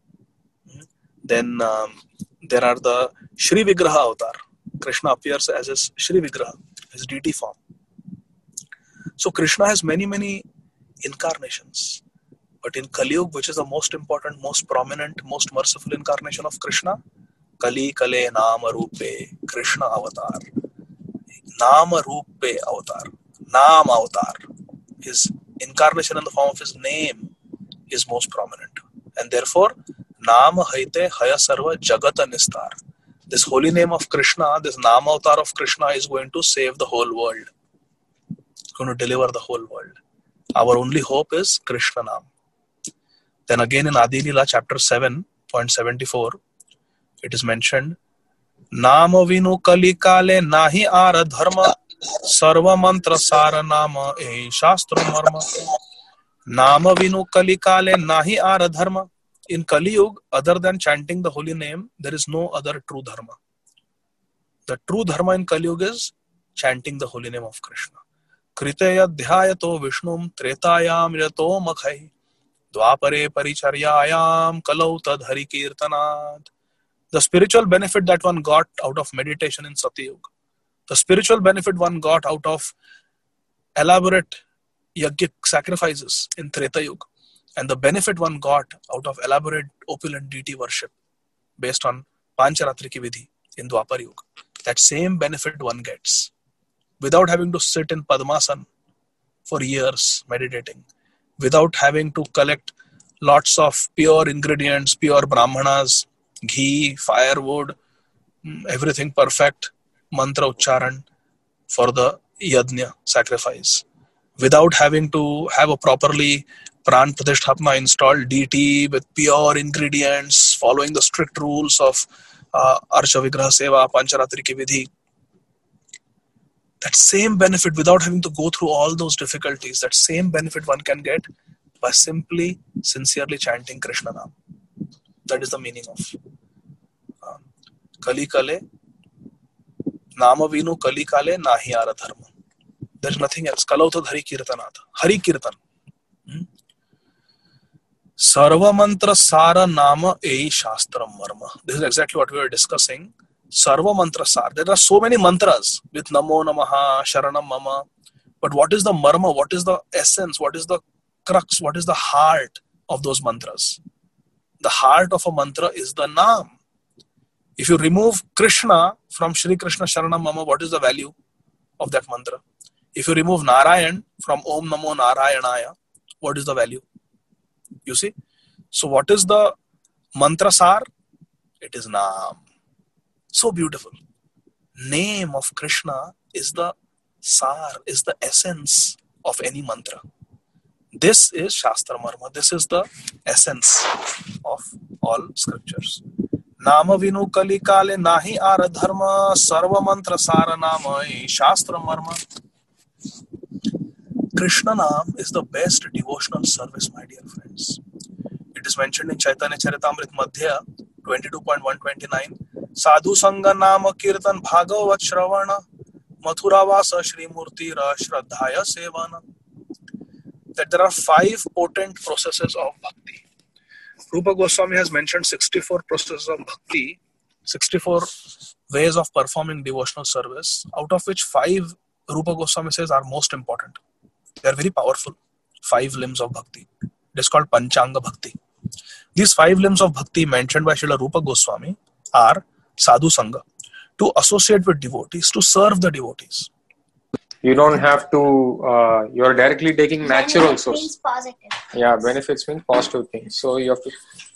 S2: Then there are the Shri Vigraha avatar. Krishna appears as his Shri Vigraha, his deity form. So Krishna has many, many incarnations. But in Kali Yuga, which is the most important, most prominent, most merciful incarnation of Krishna, Kali Kale Nama Rupe Krishna Avatar. Nama Rupe Avatar. Naam Avatar. His incarnation in the form of his name is most prominent. And therefore, Nama Haite Haya Sarva Jagata Nistar. This holy name of Krishna, this Nama Avatar of Krishna is going to save the whole world. It's going to deliver the whole world. Our only hope is Krishna Naam. Then again in Adi Leela chapter 7, point 74, it is mentioned, Nama vinu kali kale nahi ara dharma, sarva mantra sara nama e shastra marma. Nama vinu kali kale nahi ara dharma. In Kali Yuga, other than chanting the holy name, there is no other true dharma. The true dharma in Kali Yuga is chanting the holy name of Krishna. Kriteya dhyayato vishnum tretayam yato makhai dvapare paricharyayam kalau tad hari kirtanat. The spiritual benefit that one got out of meditation in Satyayuga, the spiritual benefit one got out of elaborate yajnik sacrifices in Treta Yuga, and the benefit one got out of elaborate opulent deity worship based on Pancharatri ki vidhi in Dwapar Yuga, that same benefit one gets without having to sit in Padmasana for years meditating, without having to collect lots of pure ingredients, pure brahmanas, ghee, firewood, everything perfect, mantra ucharan for the yajna sacrifice, without having to have a properly pran pratisthapana installed deity with pure ingredients, following the strict rules of Archa Vigraha Seva, Pancharatri ki vidhi. That same benefit, without having to go through all those difficulties, that same benefit one can get by simply, sincerely chanting Krishna Nam. That is the meaning of Kali Kale, Nama Vinu Kali Kale Nahi Ara Dharma. There is nothing else. Kalautad Hari Kirtanat. Hari Kirtan. Sarva Mantra Sara Nama Ei Shastram Marma. This is exactly what we were discussing. Sarva Mantra Sara. There are so many mantras with Namo Namaha, Sharanam Mama. But what is the marma? What is the essence? What is the crux? What is the heart of those mantras? The heart of a mantra is the Naam. If you remove Krishna from Shri Krishna Sharanam Mama, what is the value of that mantra? If you remove Narayan from Om Namo Narayanaya, what is the value? You see? So what is the mantra sar? It is Naam. So beautiful. Name of Krishna is the sar, is the essence of any mantra. This is Shastra Marma. This is the essence of all scriptures. Nama vinu kali kale nahi ara dharma sarva mantra sara nama Shastra Marma. Krishna Nam is the best devotional service, my dear friends. It is mentioned in Chaitanya Charitamrita Madhya 22.129. Sadhu Sangha Nama Kirtan Bhagavat Shravana Mathura Vasa Shri Murti Ra Shraddhaya Sevana. That there are 5 potent processes of bhakti. Rupa Goswami has mentioned 64 processes of bhakti, 64 ways of performing devotional service, out of which 5 Rupa Goswami says are most important. They are very powerful. 5 limbs of bhakti. It is called Panchanga Bhakti. These 5 limbs of bhakti mentioned by Srila Rupa Goswami are Sadhu Sangha, to associate with devotees, to serve the devotees.
S7: You don't have to, you're directly taking natural source.
S8: Means positive.
S7: Yeah, benefits mean positive things. So you have to.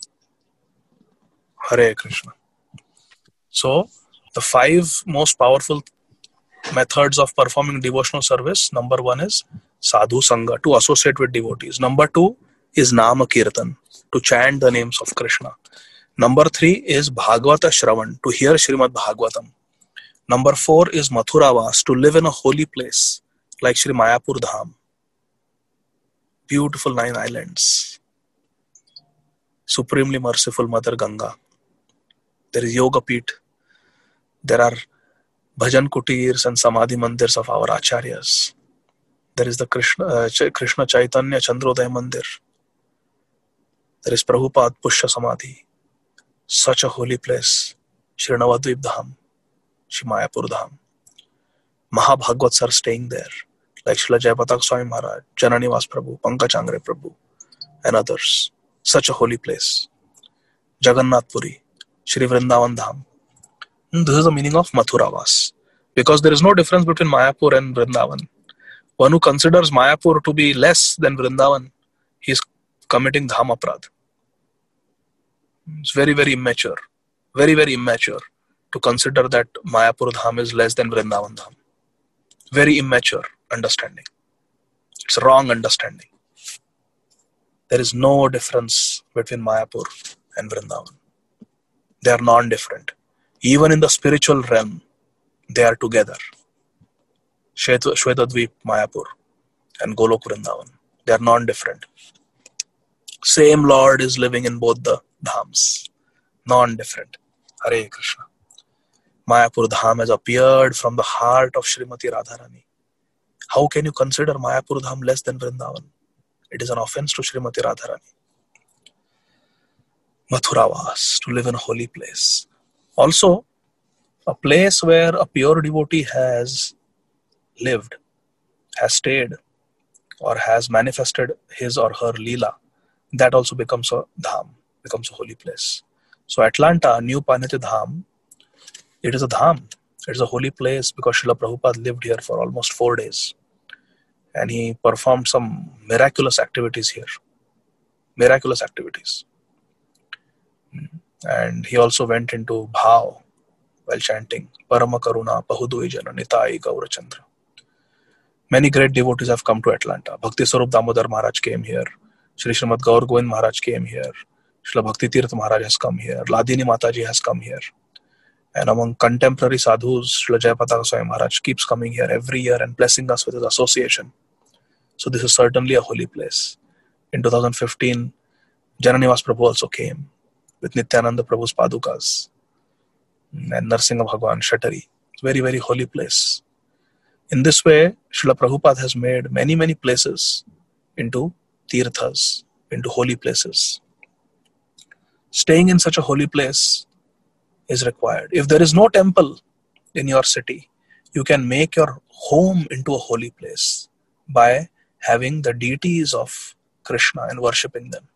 S2: Hare Krishna. So, the 5 most powerful methods of performing devotional service, number 1 is Sadhu Sangha, to associate with devotees. Number 2 is Nama Kirtan, to chant the names of Krishna. Number 3 is Bhagavata Shravan, to hear Srimad Bhagavatam. Number 4 is Mathuravas, to live in a holy place like Sri Mayapur Dham. Beautiful 9 islands. Supremely merciful Mother Ganga. There is Yoga Peeth. There are Bhajan Kutirs and Samadhi Mandirs of our Acharyas. There is the Krishna Chaitanya Chandrodaya Mandir. There is Prabhupada Pushya Samadhi. Such a holy place. Sri Navadvip Dham. Sri Mayapur Dham. Mahabhagavats are staying there, like Srila Jayapatak Swami Maharaj, Jananivas Prabhu, Pankajangre Prabhu, and others. Such a holy place. Jagannath Puri, Sri Vrindavan Dham. This is the meaning of Mathuravas. Because there is no difference between Mayapur and Vrindavan. One who considers Mayapur to be less than Vrindavan, he is committing Dham Aprad. It's very, very immature. Very, very immature to consider that Mayapur Dham is less than Vrindavan Dham. Very immature understanding. It's a wrong understanding. There is no difference between Mayapur and Vrindavan. They are non-different. Even in the spiritual realm, they are together. Shwetadvip, Mayapur, and Golok Vrindavan. They are non-different. Same Lord is living in both the dhams. Non-different. Hare Krishna. Mayapur Dham has appeared from the heart of Srimati Radharani. How can you consider Mayapur Dham less than Vrindavan? It is an offense to Srimati Radharani. Mathuravas, to live in a holy place. Also, a place where a pure devotee has lived, has stayed, or has manifested his or her Leela, that also becomes a dham, becomes a holy place. So Atlanta, New Panati Dham, it is a dham. It is a holy place because Srila Prabhupada lived here for almost 4 days. And he performed some miraculous activities here. Miraculous activities. And he also went into bhav while chanting Parama Karuna Pahudui Jana Nitai Gaurachandra. Many great devotees have come to Atlanta. Bhakti Swarup Damodar Maharaj came here. Shri Srimad Gaur Govind Maharaj came here. Srila Bhakti Tirth Maharaj has come here. Ladini Mataji has come here. And among contemporary sadhus, Srila Jayapataka Swami Maharaj keeps coming here every year and blessing us with his association. So this is certainly a holy place. In 2015, Jananivas Prabhu also came with Nityananda Prabhu's Padukas and Narsingha Bhagwan Shatari. It's a very, very holy place. In this way, Srila Prabhupada has made many, many places into tirthas, into holy places. Staying in such a holy place is required. If there is no temple in your city, you can make your home into a holy place by having the deities of Krishna and worshipping them.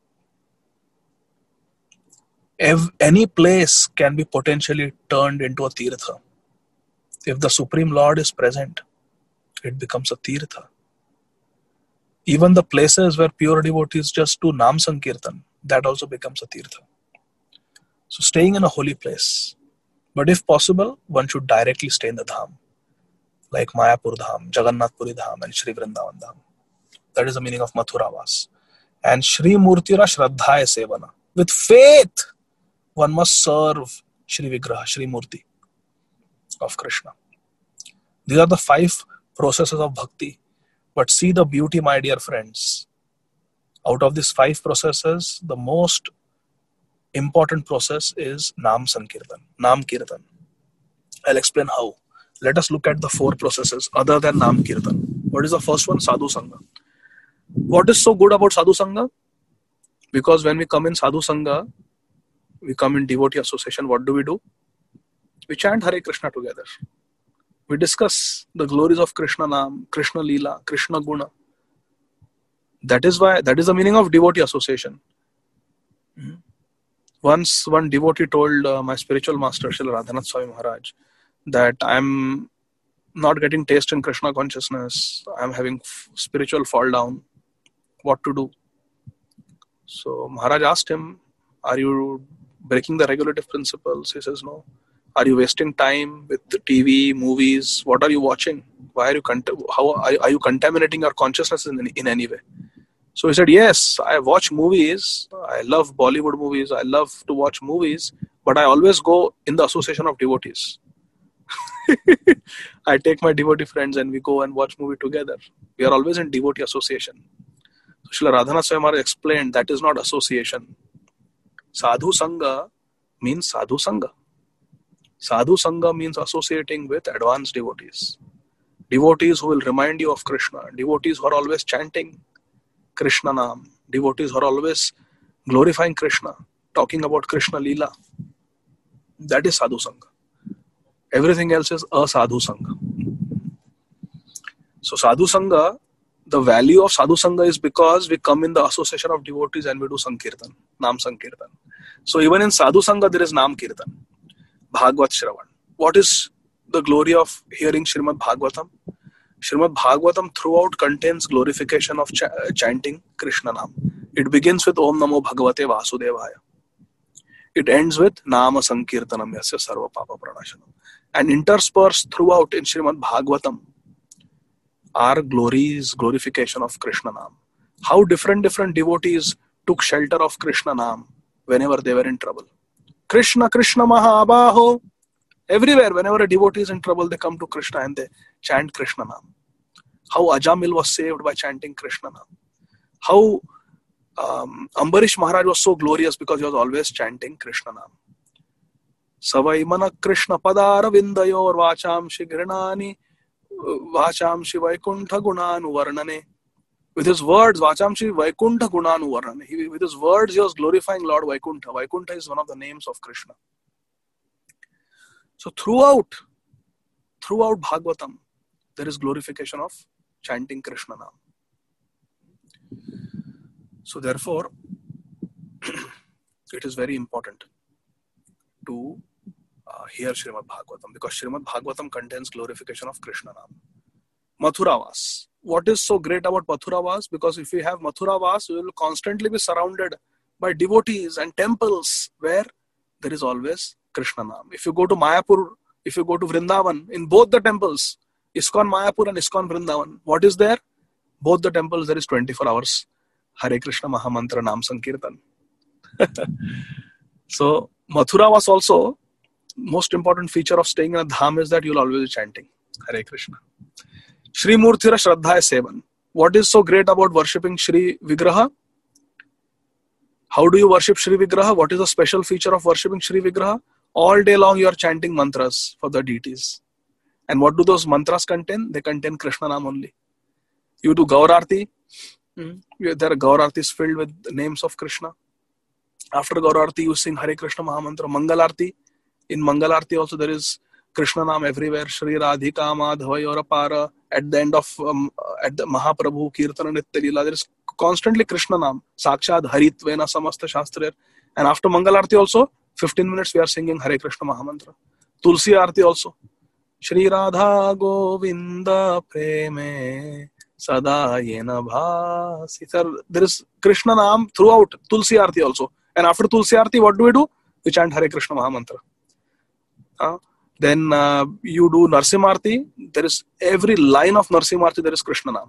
S2: Any place can be potentially turned into a tirtha. If the Supreme Lord is present, it becomes a tirtha. Even the places where pure devotees just do Nam Sankirtan, that also becomes a tirtha. So staying in a holy place. But if possible, one should directly stay in the Dham. Like Mayapur Dham, Jagannath Puri Dham and Shri Vrindavan Dham. That is the meaning of Mathuravas. And Shri Murtira Shraddhaya Sevana. With faith, one must serve Shri Vigraha, Shri Murti of Krishna. These are the 5 processes of bhakti. But see the beauty, my dear friends. Out of these 5 processes, the most important process is Nam Sankirtan, Nam Kirtan. I'll explain how. Let us look at the 4 processes other than Nam Kirtan. What is the first one? Sadhu Sangha. What is so good about Sadhu Sangha? Because when we come in Sadhu Sangha, we come in devotee association, what do? We chant Hare Krishna together. We discuss the glories of Krishna Nam, Krishna Leela, Krishna Guna. That is the meaning of devotee association. Once one devotee told my spiritual master, Srila Radhanath Swami Maharaj, that I'm not getting taste in Krishna consciousness. I'm having spiritual fall down. What to do? So Maharaj asked him, are you breaking the regulative principles? He says, no. Are you wasting time with the TV, movies? What are you watching? Why are you are you contaminating your consciousness in any way? So he said, yes, I watch movies. I love Bollywood movies. I love to watch movies. But I always go in the association of devotees. I take my devotee friends and we go and watch movie together. We are always in devotee association. So Srila Radhanath Swami Maharaj explained that is not association. Sadhu Sangha means Sadhu Sangha. Sadhu Sangha means associating with advanced devotees. Devotees who will remind you of Krishna. Devotees who are always chanting Krishna Nam. Devotees who are always glorifying Krishna, talking about Krishna Leela. That is Sadhu Sangha. Everything else is Asadhu Sangha. So Sadhu Sangha, the value of Sadhu Sangha is because we come in the association of devotees and we do Sankirtan, Nam Sankirtan. So even in Sadhu Sangha there is Nam Kirtan, Bhagavad Shravan. What is the glory of hearing Srimad Bhagavatam? Srimad Bhagavatam throughout contains glorification of chanting Krishna Nam. It begins with Om Namo Bhagavate Vasudevaya. It ends with Nama Sankirtanam Yasya Sarva Papa Pranashanam. And interspersed throughout in Srimad Bhagavatam are glorification of Krishna Nam. How different devotees took shelter of Krishna Nam whenever they were in trouble. Krishna, Krishna Mahabaho. Everywhere, whenever a devotee is in trouble, they come to Krishna and they chant Krishna Nam. How Ajamil was saved by chanting Krishna Nam. How Ambarish Maharaj was so glorious because he was always chanting Krishna Nam. Savai mana Krishna padara vindayor vacham shigrinani vacham shivaikuntha gunanu varnane. With his words, vacham shivaikuntha gunanu varnane. With his words, he was glorifying Lord Vaikuntha. Vaikuntha is one of the names of Krishna. So throughout Bhagavatam, there is glorification of chanting Krishna Nam. So therefore, it is very important to hear Srimad Bhagavatam, because Srimad Bhagavatam contains glorification of Krishna Nam. Mathuravas. What is so great about Mathuravas? Because if we have Mathuravas, we will constantly be surrounded by devotees and temples where there is always Krishna Nam. If you go to Mayapur, if you go to Vrindavan, in both the temples, ISKCON Mayapur and ISKCON Vrindavan, what is there? Both the temples, there is 24 hours Hare Krishna Mahamantra Nam Sankirtan. So Mathura was also, most important feature of staying in a dham is that you will always be chanting Hare Krishna. Shri Murthira Shraddhaya Sevan. What is so great about worshipping Shri Vigraha? How do you worship Shri Vigraha? What is the special feature of worshipping Shri Vigraha? All day long you are chanting mantras for the deities. And what do those mantras contain? They contain Krishna Nam only. You do Gaurarti. There are Gaurartis filled with the names of Krishna. After Gaurarti, you sing Hare Krishna Mahamantra. Mangalarti. In Mangalarti also there is Krishna Nam everywhere. Shri Radhika Madhava Yorapara. At the end of at the Mahaprabhu Kirtana Nitya Leela, there is constantly Krishna Nam. Sakshad Haritvena Samasta Shastrir. And after Mangalarti also, 15 minutes we are singing Hare Krishna Mahamantra. Tulsi Arti also. Shri Radha Govinda Preme Sada Yena Bhasi. There is Krishna Nam throughout Tulsi Arti also. And after Tulsi Arti, what do? We chant Hare Krishna Mahamantra. Then you do Narsimarti. There is every line of Narsimarti, there is Krishna Nam.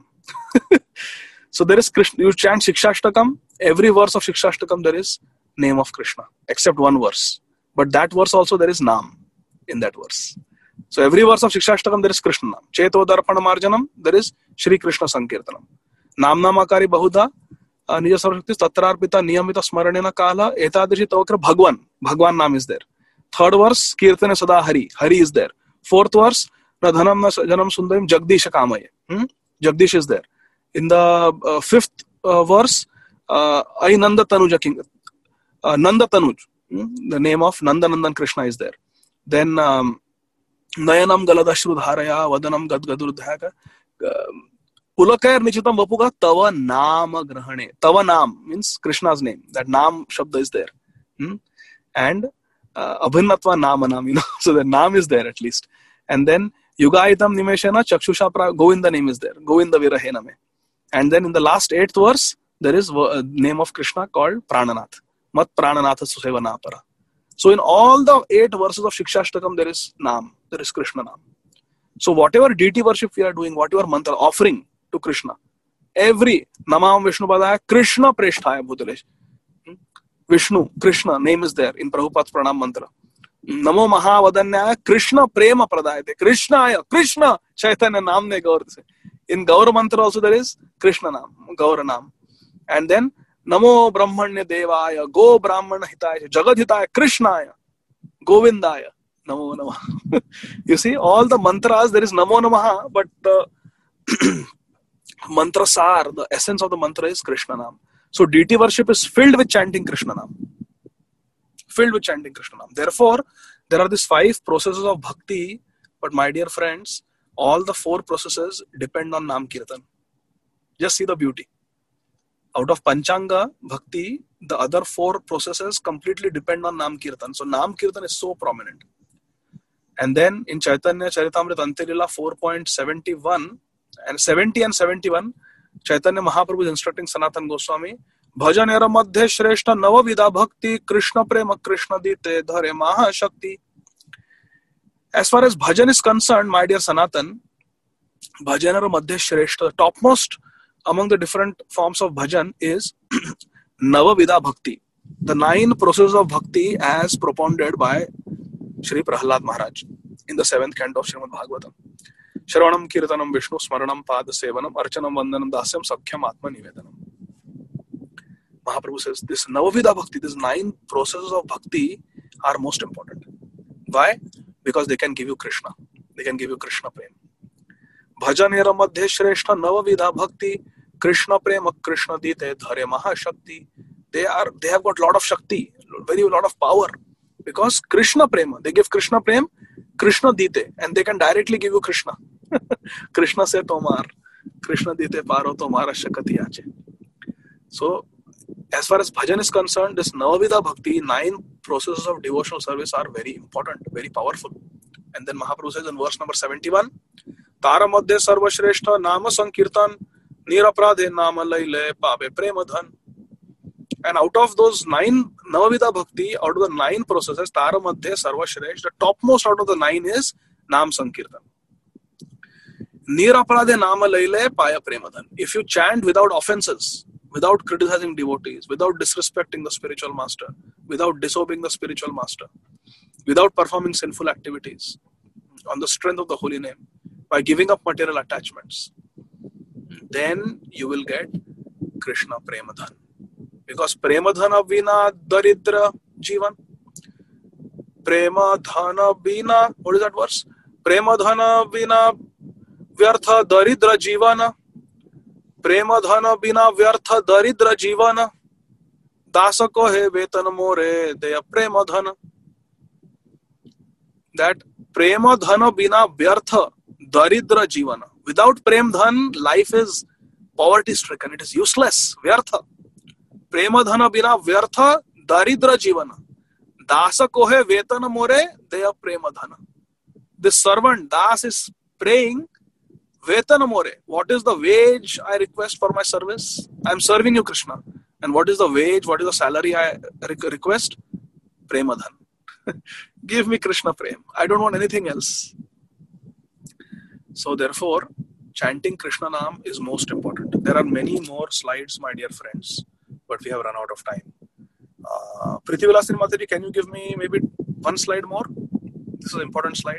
S2: So there is Krishna. You chant Shikshashtakam. Every verse of Shikshashtakam there is name of Krishna, except one verse. But that verse also there is Nam in that verse. So every verse of Shikshashtakam there is Krishna Nam. Cheto Darpana Marjanam, there is Shri Krishna Sankirtanam. Nam Namakari Bahuda, Nija Sarvashakti, Tatrarpita, Niyamita Smaranena Kala, Etadashi Tavakra Bhagwan. Bhagwan Nam is there. Third verse, Kirtane Sada Hari. Hari is there. Fourth verse, Radhanam Janam Sundarim Jagdish Kamaye. Jagdish is there. In the fifth verse, Ai Nanda Tanuja King. Nanda Tanuj. The name of Nanda Nandan Krishna is there. Then Nayanam Galadashrudharaya, Vadanam Gadgadurudhaka. Pulakayar Nichitam Vapuga Tava Nama Grahane. Tava Nam means Krishna's name. That Nam Shabda is there. And Abhinatva Namanam, so the Nam is there at least. And then Yugaitam Nimeshana Chakshusha Govinda name is there. Govinda Virahename. And then in the last 8th verse, there is a name of Krishna called Prananath. Mat Prananatha Susevanapara. So in all the 8 verses of Shikshashtakam, there is Nam. There is Krishna Nam. So whatever deity worship we are doing, whatever mantra offering to Krishna, every Namam Vishnu Padaya, Krishna Presthaya Bhutalesh. Vishnu, Krishna, name is there in Prabhupada's Pranam mantra. Namo Mahavadanyaya, Krishna Prema Pradayate. Krishna, Chaitanya Namne Gaur. In Gaur mantra also there is Krishna Nam, Gaur Nam. And then Namo Brahmanya Devaya, Go Brahmana Hitaya, Jagad Hitaya, Krishnaya, Govindaya, Namo Namaha. You see, all the mantras, there is Namo Namaha, but the mantra sar, the essence of the mantra is Krishna Nam. So deity worship is filled with chanting Krishna Nam. Filled with chanting Krishna Nam. Therefore, there are these 5 processes of bhakti, but my dear friends, all the 4 processes depend on Nam Kirtan. Just see the beauty. Out of Panchanga Bhakti, the other 4 processes completely depend on Nam Kirtan. So Nam Kirtan is so prominent. And then in Chaitanya Charitamrita Antilila 4.71 and 70 and 71, Chaitanya Mahaprabhu is instructing Sanatana Goswami, Bhajanera Madhya Shreshta Navavida Bhakti Krishna Prema Krishna Dite Dhare Maha Shakti. As far as bhajan is concerned, my dear Sanatan, Bhajanera Madhya Shreshta, the topmost among the different forms of bhajan is Navavida Bhakti. the 9 processes of bhakti as propounded by Shri Prahlad Maharaj in the 7th canto of Srimad Bhagavatam. Shravanam, Kirtanam, Vishnu, Smaranam, Pada Sevanam, Archanam, Vandanam, Dasyam, Sakhyam, Atma Nivedanam. Mahaprabhu says this Navavida Bhakti, these 9 processes of bhakti are most important. Why? Because they can give you Krishna. They can give you Krishna prem. Bhajanera Madhya Shreshta Navavida Bhakti, Krishna prema, Krishna dite, dhare Mahashakti. They have got lot of Shakti, very lot of power. Because Krishna prema, they give Krishna prem, Krishna dite, and they can directly give you Krishna. Krishna se tomar, Krishna dite paro tomara shakati ache. So, as far as bhajan is concerned, this Navavida Bhakti, 9 processes of devotional service are very important, very powerful. And then Mahaprabhu says in verse number 71, Tara Madhya Sarva Shreshta Nama Sankirtan Nirapradhe Nama Laile Pabe Premadhan. And out of those 9 Navavida Bhakti, out of the 9 processes, Tara Madhya Sarva Shresh, the topmost out of the 9 is Nam Sankirtan. Nirapradhe Nama Laile Paya Premadhan. If you chant without offenses, without criticizing devotees, without disrespecting the spiritual master, without disobeying the spiritual master, without performing sinful activities, on the strength of the holy name, by giving up material attachments, then you will get Krishna Premadhan. Because Premadhana Vina Daridra Jivan. Premadhana Vina, what is that verse? Premadhana Vina Vyartha Daridra Jivana. Premadhana Vina Vyartha Daridra Jivana. Dasa kohe vetan more deya Premadhana. That Premadhana Vina Vyartha Daridra Jivana. Without Premdhan, life is poverty stricken. It is useless. Vyartha. Premadhana Bina Vyartha Daridra Jivana. Dasa kohe vetana more deya Premadhana. This servant, Das, is praying vetana more. What is the wage I request for my service? I am serving you, Krishna. And what is the wage? What is the salary I request? Premadhan. Give me Krishna Prem. I don't want anything else. So therefore, chanting Krishna Nam is most important. There are many more slides, my dear friends, but we have run out of time. Priti Vilasini Mataji, can you give me maybe one slide more? This is an important slide.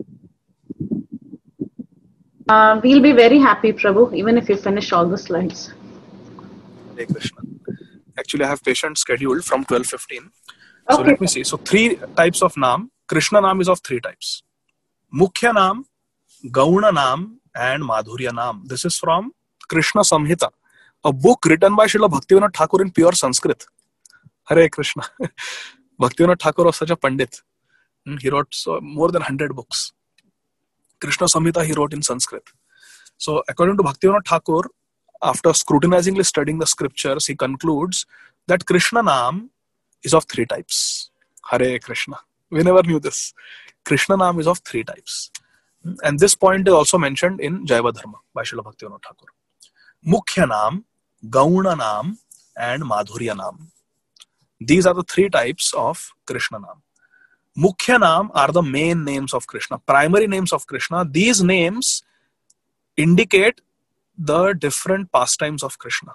S3: We'll be very happy, Prabhu, even if you finish all the slides.
S2: Hare Krishna. Actually, I have patients scheduled from 12:15. So
S3: Okay.
S2: let me see. So 3 types of Nam. Krishna Nam is of 3 types. Mukhya Nam, Gauna Nam, and Madhurya Nam. This is from Krishna Samhita, a book written by Srila Bhaktivinoda Thakur in pure Sanskrit. Hare Krishna. Bhaktivinoda Thakur was such a Pandit. He wrote more than 100 books. Krishna Samhita he wrote in Sanskrit. So according to Bhaktivinoda Thakur, after scrutinizingly studying the scriptures, he concludes that Krishna Nam is of 3 types. Hare Krishna. We never knew this. Krishna Nam is of 3 types. And this point is also mentioned in Jaiva Dharma by Srila Bhaktivinoda Thakur. Mukhya Nam, Gauna Nam, and Madhurya Nam. These are the 3 types of Krishna Nam. Mukhya Nam are the main names of Krishna, primary names of Krishna. These names indicate the different pastimes of Krishna.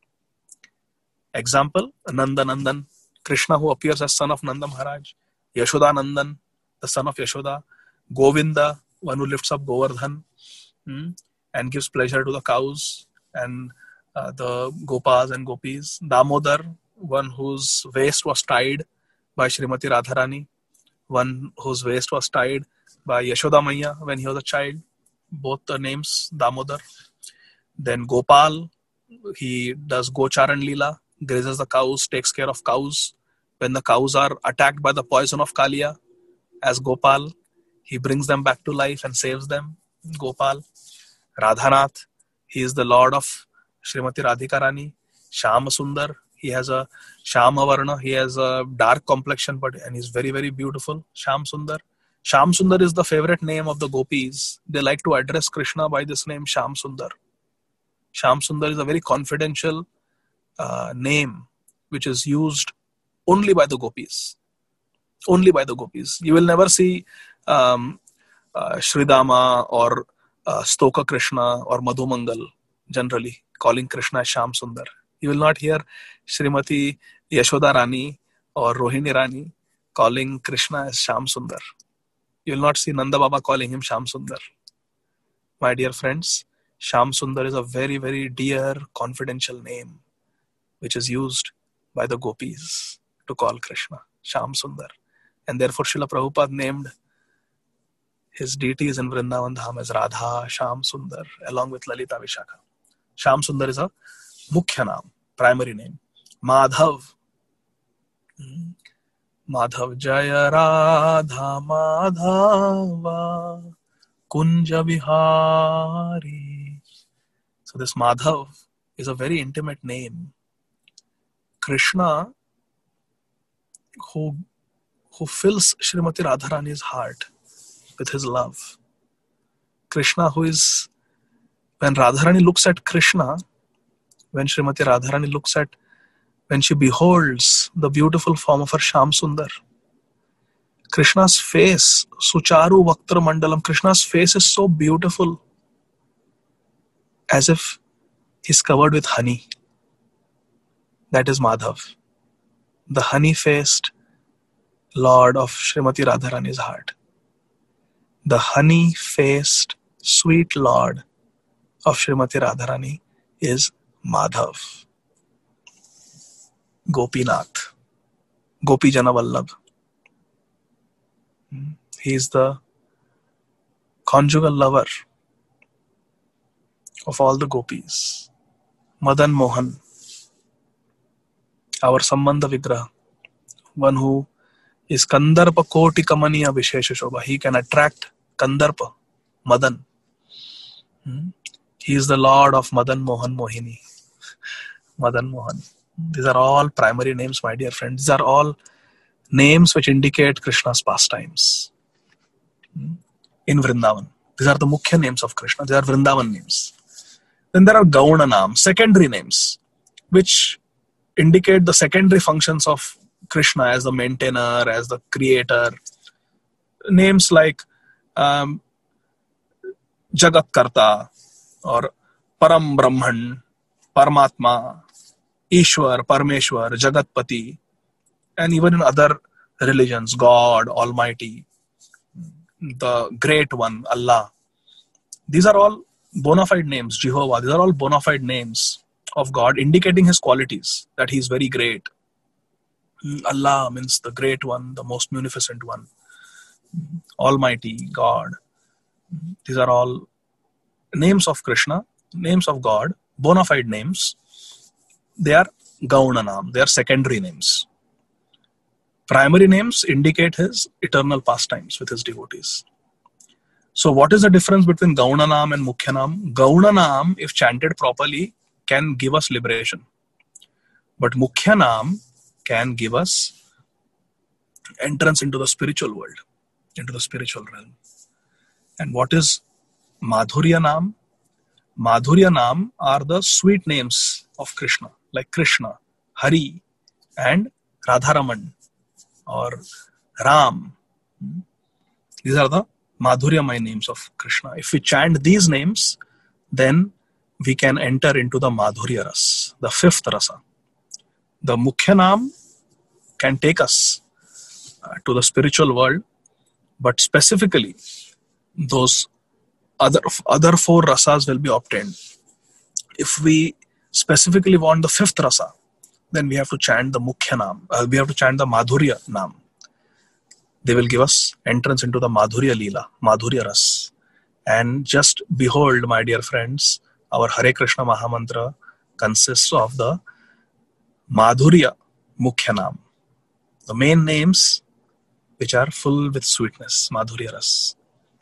S2: Example, Nanda Nandan, Krishna who appears as son of Nanda Maharaj. Yashoda Nandan, the son of Yashoda. Govinda, one who lifts up Govardhan and gives pleasure to the cows and the Gopas and Gopis. Damodar, one whose waist was tied by Srimati Radharani. One whose waist was tied by Yashoda Maiya when he was a child. Both the names Damodar. Then Gopal, he does Gocharan Leela, grazes the cows, takes care of cows. When the cows are attacked by the poison of Kaliya, as Gopal, he brings them back to life and saves them. Gopal. Radhanath, he is the lord of Srimati Radhika Rani. Shama Sundar, he has a Shama Varna, he has a dark complexion and he's very, very beautiful. Sham Sundar. Sham Sundar is the favorite name of the gopis. They like to address Krishna by this name, Sham Sundar. Sham Sundar is a very confidential name which is used only by the gopis. Only by the gopis. You will never see Sridama or Stoka Krishna or Madhumangal generally calling Krishna Sham Sundar. You will not hear Srimati Yashoda Rani or Rohini Rani calling Krishna as Sham Sundar. You will not see Nanda Baba calling him Sham Sundar. My dear friends, Sham Sundar is a very, very dear, confidential name which is used by the gopis to call Krishna Sham Sundar. And therefore Srila Prabhupada named his deities in Vrindavan Dham as Radha, Sham Sundar, along with Lalita Vishakha. Sham Sundar is a Mukhya Naam, primary name. Madhav. Madhav Jaya Radha Madhava Kunja Vihari. So this Madhav is a very intimate name. Krishna, who fills Srimati Radharani's heart with his love. Krishna, who is, when Radharani looks at Krishna, when Srimati Radharani looks at, when she beholds the beautiful form of her Sham Sundar, Krishna's face, Sucharu Vaktra Mandalam, Krishna's face is so beautiful, as if he's covered with honey. That is Madhav, the honey-faced Lord of Srimati Radharani's heart. The honey-faced, sweet Lord of Srimati Radharani is Madhav. Gopinath, Gopi Jana Vallabh. He is the conjugal lover of all the gopis. Madan Mohan, our Sambandha Vigraha, one who is Kandarpa Koti Kamaniya Vishesha Shobha. He can attract Kandarpa, Madan. He is the Lord of Madan Mohan Mohini. Madan Mohan. These are all primary names, my dear friends. These are all names which indicate Krishna's pastimes in Vrindavan. These are the Mukhya names of Krishna. They are Vrindavan names. Then there are Gauna Naam, secondary names, which indicate the secondary functions of Krishna as the maintainer, as the creator. Names like Jagat Karta or Param Brahman, Paramatma, Ishwar, Parameshwar, Jagatpati, and even in other religions, God, Almighty, the Great One, Allah. These are all bona fide names, Jehovah. These are all bona fide names of God, indicating His qualities, that He is very great. Allah means the Great One, the most munificent One. Almighty, God. These are all names of Krishna, names of God, bona fide names. They are Gauna Naam, they are secondary names. Primary names indicate His eternal pastimes with His devotees. So what is the difference between Gauna Naam and Mukhya Naam? Gauna Naam, if chanted properly, can give us liberation. But Mukhya Naam can give us entrance into the spiritual world, into the spiritual realm. And what is Madhurya Naam? Madhurya Naam are the sweet names of Krishna, like Krishna, Hari, and Radharaman or Ram. These are the Madhuryamay names of Krishna. If we chant these names, then we can enter into the Madhurya Ras, the fifth rasa. The Mukhya Naam can take us to the spiritual world, but specifically those other four rasas will be obtained. If we specifically want the fifth rasa, then we have to chant the Mukhya Naam. We have to chant the Madhurya Naam. They will give us entrance into the Madhurya Leela, Madhurya Ras. And just behold, my dear friends, our Hare Krishna Mahamantra consists of the Madhurya Mukhya Naam. The main names which are full with sweetness, Madhurya Ras.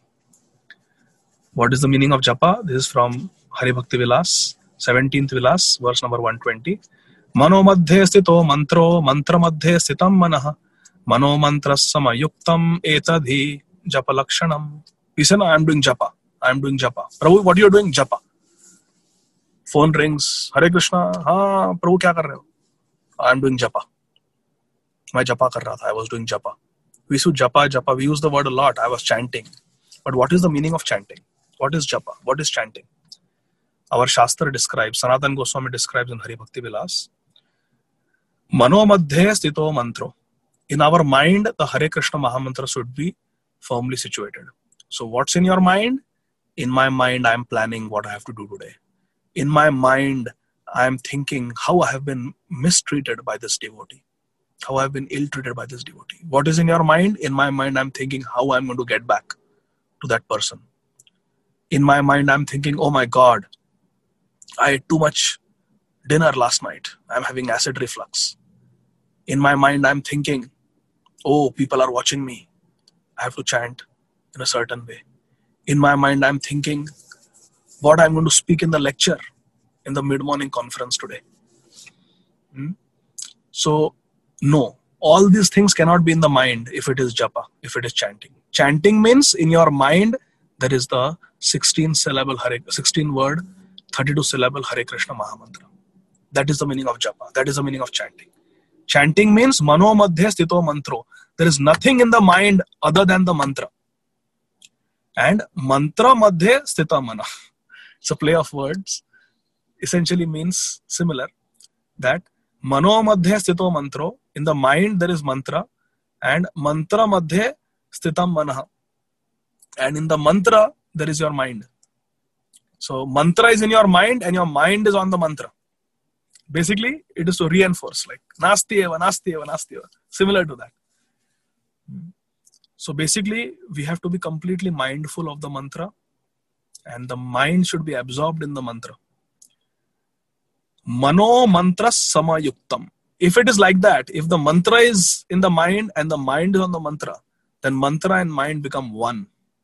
S2: What is the meaning of japa? This is from Hari Bhakti Vilas, 17th Vilas, verse number 120. Mano madhye stito mantro, mantra madhye stitam manah, mano mantra samayuktam etadhi japa lakshanam. He said, I am doing japa. Prabhu, what are you doing? Japa. Phone rings. Hare Krishna. Haan, Prabhu, kya kar rahe ho? I am doing japa. Main japa kar raha tha. I was doing japa. We use japa. We use the word a lot. I was chanting. But what is the meaning of chanting? What is japa? What is chanting? Our Shastra describes, Sanatana Goswami describes in Hari Bhakti Vilas, Mano madhye stito mantro. In our mind, the Hare Krishna Mahamantra should be firmly situated. So what's in your mind? In my mind, I'm planning what I have to do today. In my mind, I'm thinking how I have been mistreated by this devotee, how I've been ill-treated by this devotee. What is in your mind? In my mind, I'm thinking how I'm going to get back to that person. In my mind, I'm thinking, oh my God, I ate too much dinner last night. I'm having acid reflux. In my mind, I'm thinking, oh, people are watching me. I have to chant in a certain way. In my mind, I'm thinking what I'm going to speak in the lecture in the mid-morning conference today. So, no, all these things cannot be in the mind if it is japa, if it is chanting. Chanting means in your mind, there is the 16 word, 32 syllable Hare Krishna Mahamantra. That is the meaning of japa. That is the meaning of chanting. Chanting means mano madhye stito mantro. There is nothing in the mind other than the mantra. And mantra madhye stita mana. It's a play of words. Essentially means similar. That mano madhye stito mantro. In the mind there is mantra. And mantra madhye stitam mana. And in the mantra there is your mind. So mantra is in your mind and your mind is on the mantra. Basically, it is to reinforce, like nasti eva, nasti eva, nasti eva. Similar to that. So basically, we have to be completely mindful of the mantra, and the mind should be absorbed in the mantra. Mano mantra samayuktam. If it is like that, if the mantra is in the mind and the mind is on the mantra, then mantra and mind become one.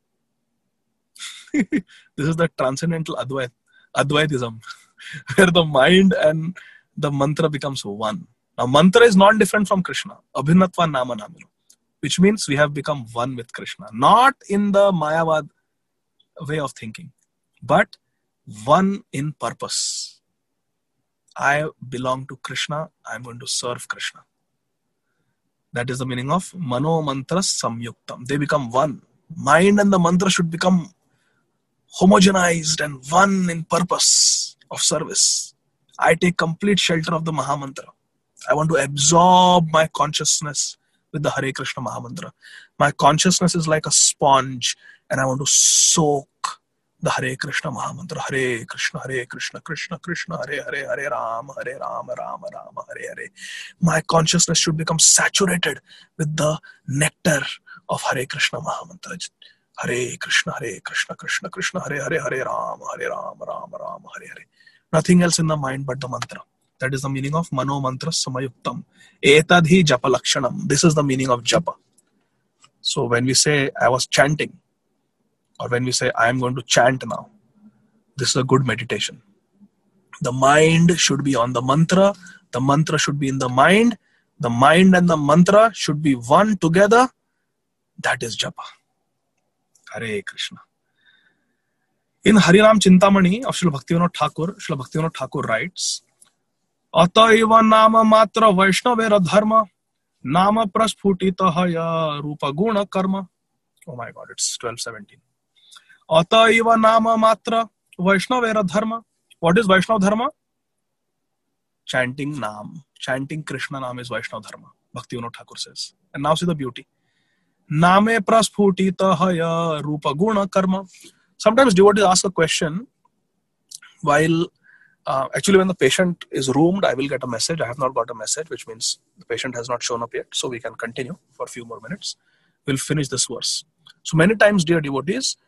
S2: This is the transcendental Advaitism, where the mind and the mantra becomes one. Now, mantra is not different from Krishna. Abhinatva nama namino. Which means we have become one with Krishna. Not in the Mayavad way of thinking, but one in purpose. I belong to Krishna. I'm going to serve Krishna. That is the meaning of Mano Mantra Samyuktam. They become one. Mind and the mantra should become homogenized and one in purpose of service. I take complete shelter of the Mahamantra. I want to absorb my consciousness with the Hare Krishna Mahamantra. My consciousness is like a sponge and I want to soak the Hare Krishna Mahamantra. Hare Krishna, Krishna Krishna, Hare Hare, Hare Rama, Rama Rama, Hare Hare. My consciousness should become saturated with the nectar of Hare Krishna Mahamantra. Hare Krishna, Krishna Krishna, Hare Hare, Hare Rama, Rama Rama, Hare Hare. Nothing else in the mind but the mantra. That is the meaning of Mano Mantra Samayuktam. Etadhi Japa Lakshanam. This is the meaning of Japa. So when we say I was chanting, or when we say I am going to chant now, this is a good meditation. The mind should be on the mantra. The mantra should be in the mind. The mind and the mantra should be one together. That is Japa. Hare Krishna. In Harinam Chintamani of Srila Bhaktivinoda Thakur writes, Ataiva nama matra Vaishnavera dharma nama prasphutitahaya rupa guna karma. Oh my God, it's 12:17. Ataiva nama matra Vaishnavera dharma. What is Vaishnava dharma? Chanting Nam. Chanting Krishna Nam is Vaishnava dharma. Bhaktivinoda Thakur says. And now see the beauty. Name prasphutitahaya rupa guna karma. Sometimes devotees ask a question while actually when the patient is roomed, I will get a message. I have not got a message, which means the patient has not shown up yet. So we can continue for a few more minutes. We'll finish this verse. So many times, dear devotees,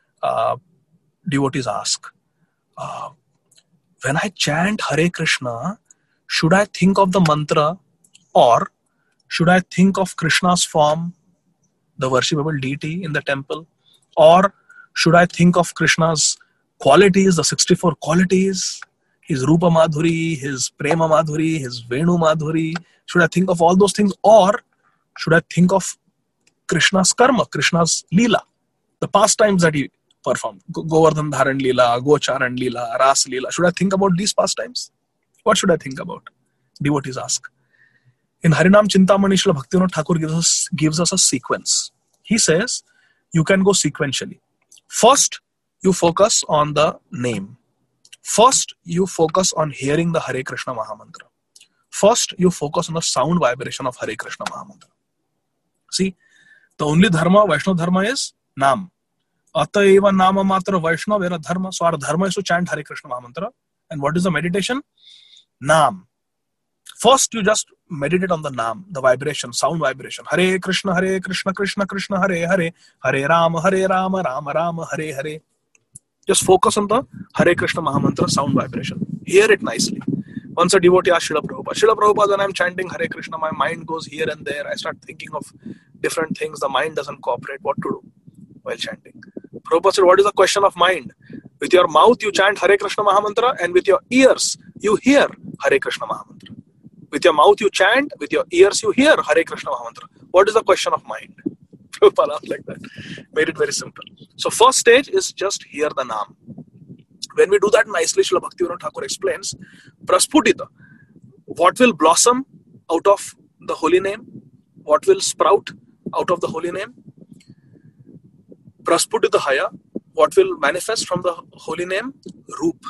S2: ask, when I chant Hare Krishna, should I think of the mantra or should I think of Krishna's form, the worshipable deity in the temple, or should I think of Krishna's qualities, the 64 qualities, his Rupa Madhuri, his Prema Madhuri, his Venu Madhuri? Should I think of all those things, or should I think of Krishna's karma, Krishna's Leela, the pastimes that he performed? Govardhan Dharan Leela, Gocharan Leela, Ras Leela. Should I think about these pastimes? What should I think about? Devotees ask. In Harinam Chintamani, Srila Bhaktivinoda Thakur gives us a sequence. He says, you can go sequentially. First, you focus on the name. First, you focus on hearing the Hare Krishna Mahamantra. First, you focus on the sound vibration of Hare Krishna Mahamantra. See, the only dharma, Vaishnava dharma, is Nam. Ataiva Nama Matra Vaishnava Vera Dharma. So our dharma is to chant Hare Krishna Mahamantra. And what is the meditation? Nam. First, you just meditate on the Nam, the vibration, sound vibration. Hare Krishna, Krishna Krishna, Hare Hare, Hare Rama, Rama Rama, Hare Hare. Just focus on the Hare Krishna Mahamantra sound vibration. Hear it nicely. Once a devotee asked Srila Prabhupada. Srila Prabhupada, when I'm chanting Hare Krishna, my mind goes here and there. I start thinking of different things. The mind doesn't cooperate. What to do while chanting? Prabhupada said, what is the question of mind? With your mouth, you chant Hare Krishna Mahamantra, and with your ears, you hear Hare Krishna Mahamantra. With your mouth, you chant. With your ears, you hear Hare Krishna Mahamantra. What is the question of mind? Prabhupada asked like that. Made it very simple. So first stage is just hear the Nam. When we do that nicely, Srila Bhaktivinoda Thakur explains, Prasputita, what will blossom out of the holy name? What will sprout out of the holy name? Prasputita Haya, what will manifest from the holy name? Roop.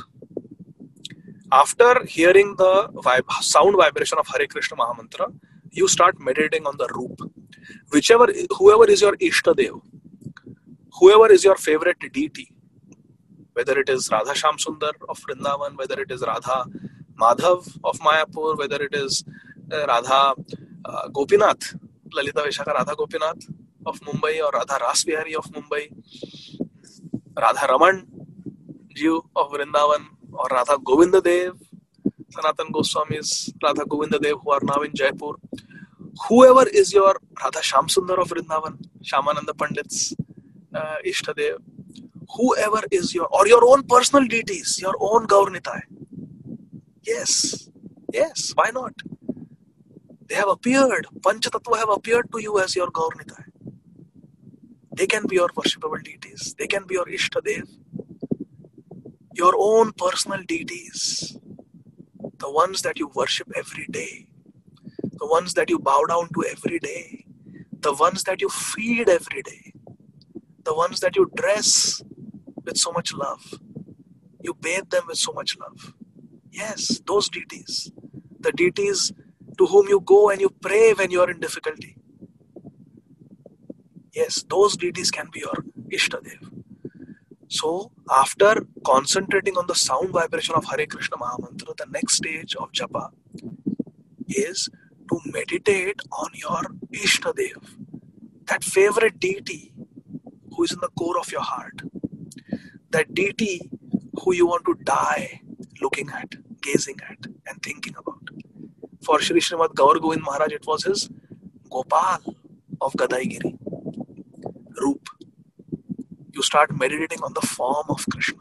S2: After hearing the sound vibration of Hare Krishna Mahamantra, you start meditating on the Roop. Whoever is your Ishtadev, whoever is your favorite deity, whether it is Radha Shyam Sundar of Vrindavan, whether it is Radha Madhav of Mayapur, whether it is Radha Gopinath, Lalita Vishaka Radha Gopinath of Mumbai, or Radha Rasbihari of Mumbai, Radha Raman Ji of Vrindavan, or Radha Govinda Dev, Sanatan Goswami's Radha Govinda Dev, who are now in Jaipur. Whoever is your Radha Shyam Sundar of Vrindavan, Shyamananda Pandit's Ishtadev, whoever is your own personal deities, your own Gaurnitai. Yes, why not? They have appeared, Panchatattva have appeared to you as your Gaurnitai. They can be your worshipable deities. They can be your Ishtadev. Your own personal deities. The ones that you worship every day. The ones that you bow down to every day. The ones that you feed every day. The ones that you dress with so much love. You bathe them with so much love. Yes, those deities. The deities to whom you go and you pray when you are in difficulty. Yes, those deities can be your Ishtadev. So, after concentrating on the sound vibration of Hare Krishna Mahamantra, the next stage of Japa is to meditate on your Ishtadev, that favorite deity who is in the core of your heart, that deity who you want to die looking at, gazing at, and thinking about. For Shri Srimad Gaur Govind Maharaj, it was his Gopal of Gadaigiri, Roop. You start meditating on the form of Krishna.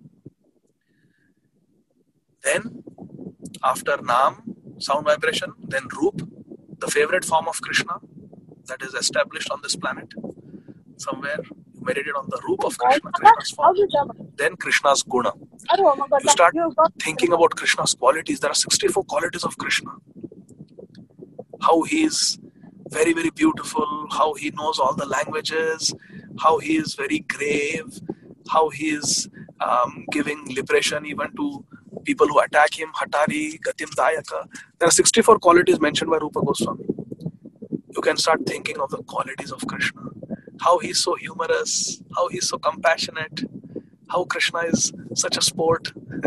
S2: Then, after Nam, sound vibration, then Roop, the favorite form of Krishna that is established on this planet. Somewhere, you meditate on the Roop of Krishna, Krishna's form. Then Krishna's Guna. You start thinking about Krishna's qualities. There are 64 qualities of Krishna. How he is very, very beautiful, how he knows all the languages, how he is very grave, how he is giving liberation even to people who attack him, Hatari, Gatim Dayaka. There are 64 qualities mentioned by Rupa Goswami. You can start thinking of the qualities of Krishna. How he is so humorous, how he is so compassionate, how Krishna is such a sport.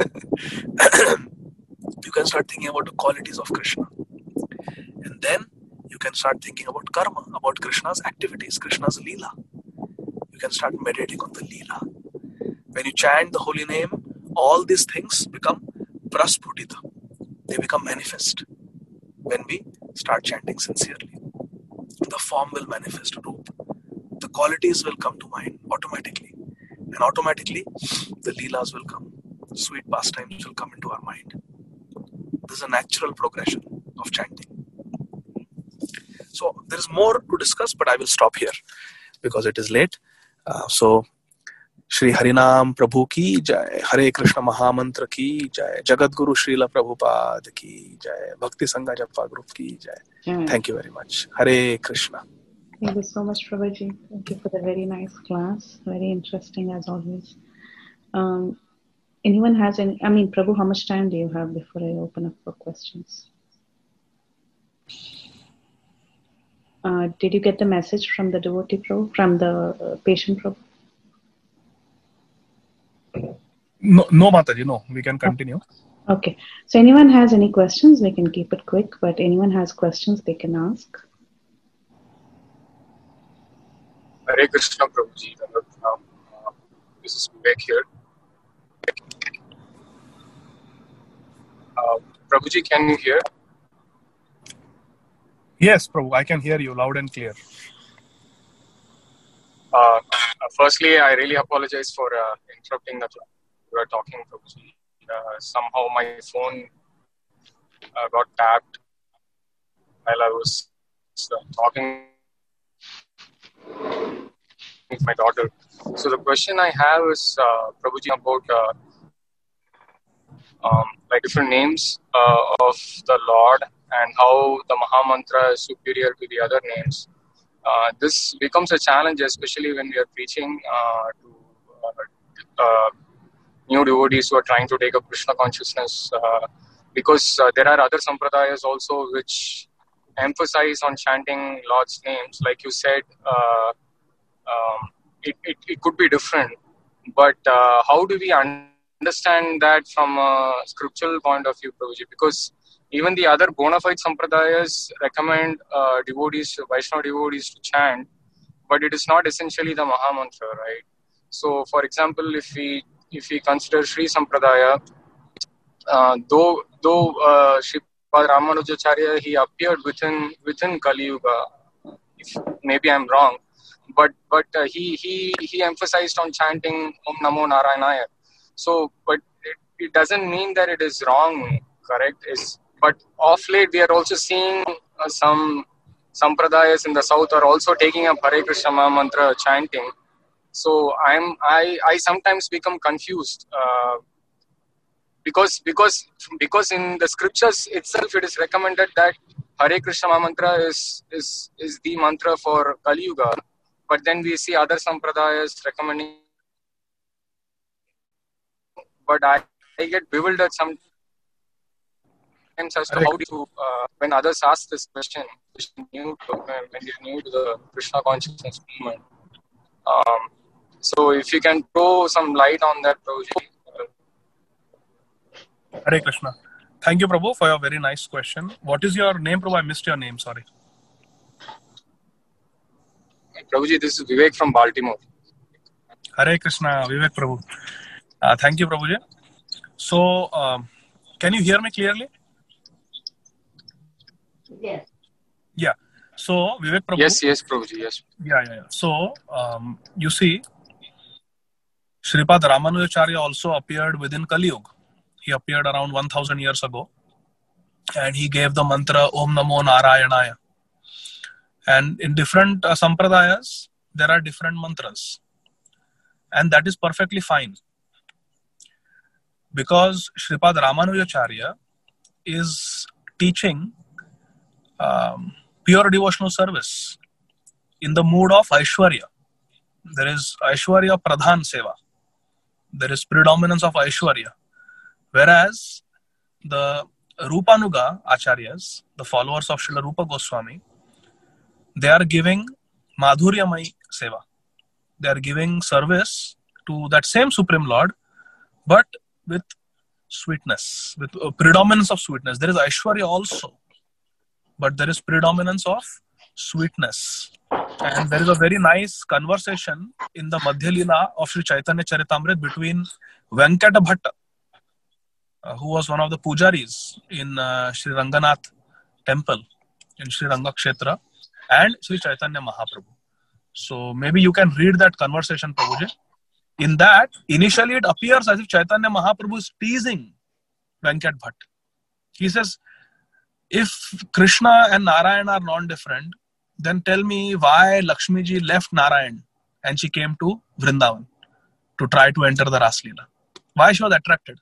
S2: You can start thinking about the qualities of Krishna. And then you can start thinking about karma, about Krishna's activities, Krishna's Leela. You can start meditating on the Leela. When you chant the holy name, all these things become prasputita. They become manifest. When we start chanting sincerely, the form will manifest, Roop. The qualities will come to mind automatically. And automatically, the Leelas will come. Sweet pastimes will come into our mind. This is a natural progression of chanting. So there is more to discuss, but I will stop here because it is late. So Shri Harinam Prabhu ki jai, Hare Krishna Mahamantra ki jai, Jagat Guru Srila Prabhupada ki jai, Bhakti Sangha Japa Group ki jai. Thank you very much. Hare Krishna.
S3: Thank you so much, Prabhuji. Thank you for the very nice class. Very interesting as always. Anyone has any, Prabhu, how much time do you have before I open up for questions? Did you get the message from the devotee Prabhu, from the patient Prabhu?
S2: No, Mataji, no. We can continue.
S3: Okay. So anyone has any questions, we can keep it quick, but anyone has questions, they can ask.
S7: Hare Krishna Prabhuji. This is Vivek here. Prabhuji, can you hear?
S2: Yes, Prabhu, I can hear you loud and clear.
S7: Firstly, I really apologize for interrupting the class. We were talking, Prabhuji. Somehow my phone got tapped while I was talking with my daughter. So the question I have is, Prabhuji, about like different names of the Lord and how the Maha Mantra is superior to the other names. This becomes a challenge, especially when we are preaching to new devotees who are trying to take up Krishna consciousness, because there are other sampradayas also which emphasize on chanting Lord's names. Like you said, it could be different, but how do we understand that from a scriptural point of view, Prabhuji? Because even the other bona fide sampradayas recommend devotees, Vaishnava devotees to chant, but it is not essentially the Maha Mantra, right? So, for example, if we consider Sri Sampradaya, though Sripad Ramanujacharya, he appeared within Kali Yuga. Maybe I'm wrong, but he emphasized on chanting Om Namo Narayanaya. So, but it doesn't mean that it is wrong, correct? But of late we are also seeing some sampradayas in the south are also taking up Hare Krishna Maha Mantra chanting. So I sometimes become confused because in the scriptures itself it is recommended that Hare Krishna Maha Mantra is the mantra for Kali Yuga, but then we see other sampradayas recommending. But I get bewildered sometimes as to how to when others ask this question, when you're new to the Krishna consciousness movement. So if you can throw some light on that, Prabhuji.
S2: Hare Krishna. Thank you, Prabhu, for your very nice question. What is your name, Prabhu? I missed your name, sorry.
S7: Prabhuji, this is Vivek from Baltimore.
S2: Hare Krishna, Vivek Prabhu. Thank you, Prabhuji. So, can you hear me clearly?
S6: Yes.
S2: Yeah. So, Vivek Prabhu.
S7: Yes, Prabhuji, yes.
S2: Yeah. So, you see, Sripad Ramanujacharya also appeared within Kali Yuga. He appeared around 1000 years ago. And he gave the mantra Om Namo Narayanaya. And in different sampradayas, there are different mantras. And that is perfectly fine. Because Sripad Ramanujacharya is teaching pure devotional service in the mood of Aishwarya. There is Aishwarya Pradhan Seva. There is predominance of Aishwarya. Whereas the Rupanuga Acharyas, the followers of Srila Rupa Goswami, they are giving Madhuryamai Seva. They are giving service to that same Supreme Lord, but with sweetness, with predominance of sweetness. There is Aishwarya also, but there is predominance of sweetness. And there is a very nice conversation in the Madhya Leela of Sri Chaitanya Charitamrita between Venkata Bhatta, who was one of the pujaris in Sri Ranganath temple in Sri Rangakshetra, and Sri Chaitanya Mahaprabhu. So maybe you can read that conversation, Prabhuji. In that, initially it appears as if Chaitanya Mahaprabhu is teasing Venkat Bhatt. He says, if Krishna and Narayan are non-different, then tell me why Lakshmi ji left Narayan and she came to Vrindavan to try to enter the Ras Leela. Why she was attracted?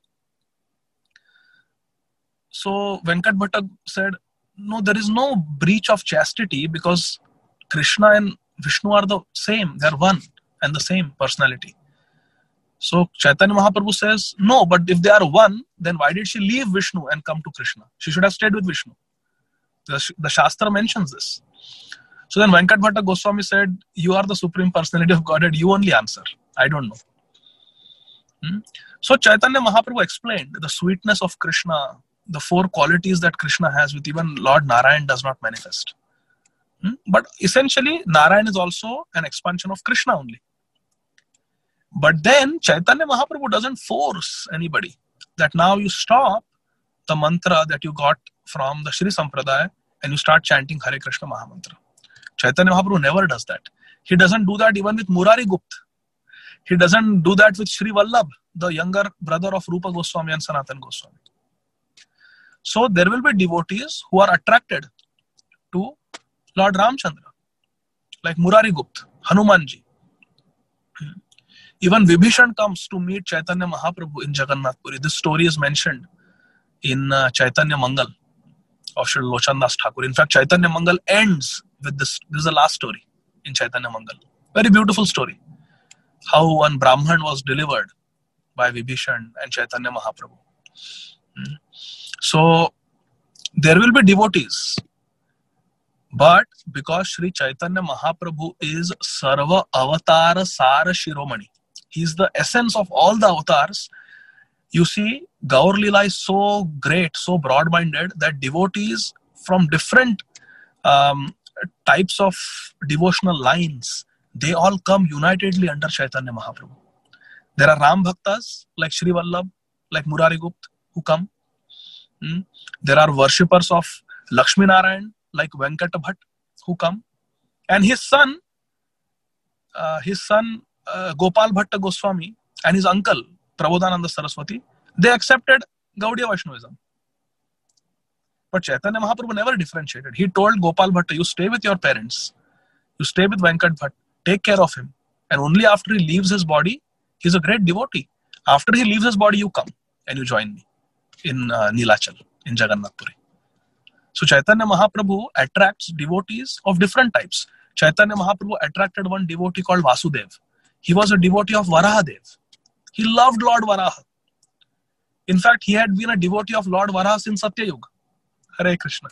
S2: So Venkat Bhatta said, no, there is no breach of chastity because Krishna and Vishnu are the same. They are one and the same personality. So Chaitanya Mahaprabhu says, no, but if they are one, then why did she leave Vishnu and come to Krishna? She should have stayed with Vishnu. The Shastra mentions this. So then Venkat Bhatta Goswami said, you are the Supreme Personality of Godhead, you only answer. I don't know. So Chaitanya Mahaprabhu explained the sweetness of Krishna, the 4 qualities that Krishna has, with even Lord Narayan does not manifest. But essentially, Narayan is also an expansion of Krishna only. But then Chaitanya Mahaprabhu doesn't force anybody that now you stop the mantra that you got from the Shri Sampradaya and you start chanting Hare Krishna Mahamantra. Chaitanya Mahaprabhu never does that. He doesn't do that even with Murari Gupta. He doesn't do that with Sri Vallabh, the younger brother of Rupa Goswami and Sanatana Goswami. So there will be devotees who are attracted to Lord Ramchandra, like Murari Gupta, Hanumanji. Even Vibhishan comes to meet Chaitanya Mahaprabhu in Jagannath Puri. This story is mentioned in Chaitanya Mangal of Sri Lochan Das Thakur. In fact, Chaitanya Mangal ends with this. This is the last story in Chaitanya Mangal. Very beautiful story. How one Brahman was delivered by Vibhishan and Chaitanya Mahaprabhu. So there will be devotees. But because Sri Chaitanya Mahaprabhu is Sarva Avatara Sara Shiromani, he is the essence of all the avatars. You see, Gaur Lila is so great, so broad-minded that devotees from different types of devotional lines, they all come unitedly under Chaitanya Mahaprabhu. There are Ram Bhaktas like Sri Vallabh, like Murari Gupta who come. There are worshippers of Lakshmi Narayan like Venkata Bhatt who come. And his son Gopal Bhatta Goswami and his uncle Prabodhananda Saraswati, they accepted Gaudiya Vaishnavism. But Chaitanya Mahaprabhu never differentiated. He told Gopal Bhatta, you stay with your parents. You stay with Venkat Bhatt. Take care of him. And only after he leaves his body, he's a great devotee. After he leaves his body, you come and you join me in Nilachal, in Jagannath Puri. So Chaitanya Mahaprabhu attracts devotees of different types. Chaitanya Mahaprabhu attracted one devotee called Vasudev. He was a devotee of Varahadev. He loved Lord Varaha. In fact, he had been a devotee of Lord Varaha since Satya Yuga. Hare Krishna.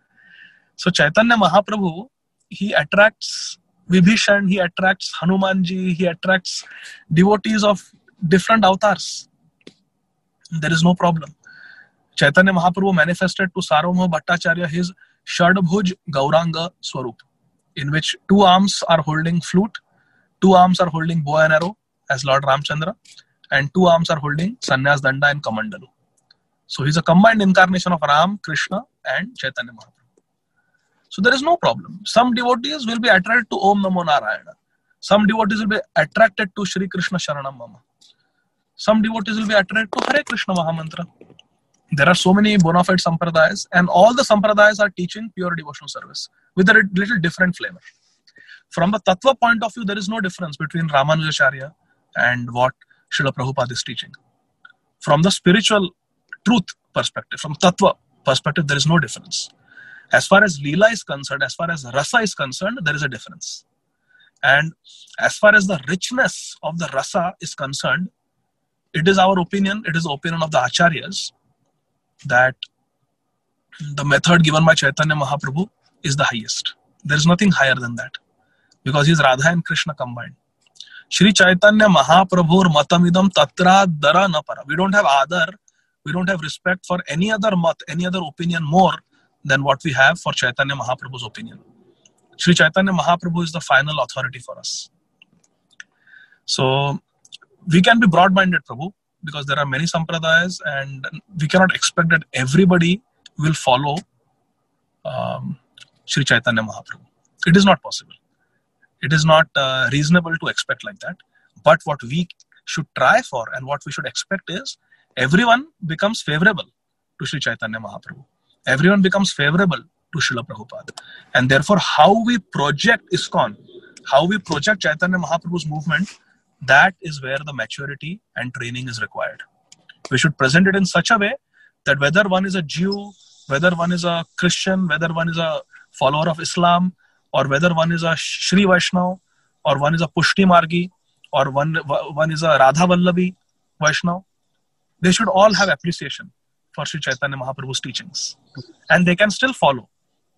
S2: So Chaitanya Mahaprabhu, he attracts Vibhishan, he attracts Hanumanji, he attracts devotees of different avatars. There is no problem. Chaitanya Mahaprabhu manifested to Sarvabhauma Bhattacharya his Shadbhuj Gauranga Swarup, in which 2 arms are holding flute, 2 arms are holding bow and arrow as Lord Ramchandra, and 2 arms are holding Sannyas Danda and Kamandalu. So he's a combined incarnation of Ram, Krishna and Chaitanya Mahaprabhu. So there is no problem. Some devotees will be attracted to Om Namo Narayana. Some devotees will be attracted to Shri Krishna Sharanam Mama. Some devotees will be attracted to Hare Krishna Mahamantra. There are so many bona fide sampradayas, and all the sampradayas are teaching pure devotional service with a little different flavor. From the Tattva point of view, there is no difference between Ramanujacharya and what Srila Prabhupada is teaching. From the spiritual truth perspective, from Tattva perspective, there is no difference. As far as Leela is concerned, as far as Rasa is concerned, there is a difference. And as far as the richness of the Rasa is concerned, it is our opinion, it is the opinion of the Acharyas, that the method given by Chaitanya Mahaprabhu is the highest. There is nothing higher than that, because he is Radha and Krishna combined. Shri Chaitanya Mahaprabhur matamidam tatra dara na para. We don't have adar, we don't have respect for any other mat, any other opinion more than what we have for Chaitanya Mahaprabhu's opinion. Shri Chaitanya Mahaprabhu is the final authority for us. So we can be broad-minded, Prabhu, because there are many sampradayas and we cannot expect that everybody will follow Shri Chaitanya Mahaprabhu. It is not possible. It is not reasonable to expect like that. But what we should try for and what we should expect is everyone becomes favorable to Shri Chaitanya Mahaprabhu. Everyone becomes favorable to Srila Prabhupada. And therefore, how we project ISKCON, how we project Chaitanya Mahaprabhu's movement, that is where the maturity and training is required. We should present it in such a way that whether one is a Jew, whether one is a Christian, whether one is a follower of Islam, or whether one is a Shri Vaishnava, or one is a Pushti Margi, or one is a Radha Vallavi Vaishnava, they should all have appreciation for Shri Chaitanya Mahaprabhu's teachings. And they can still follow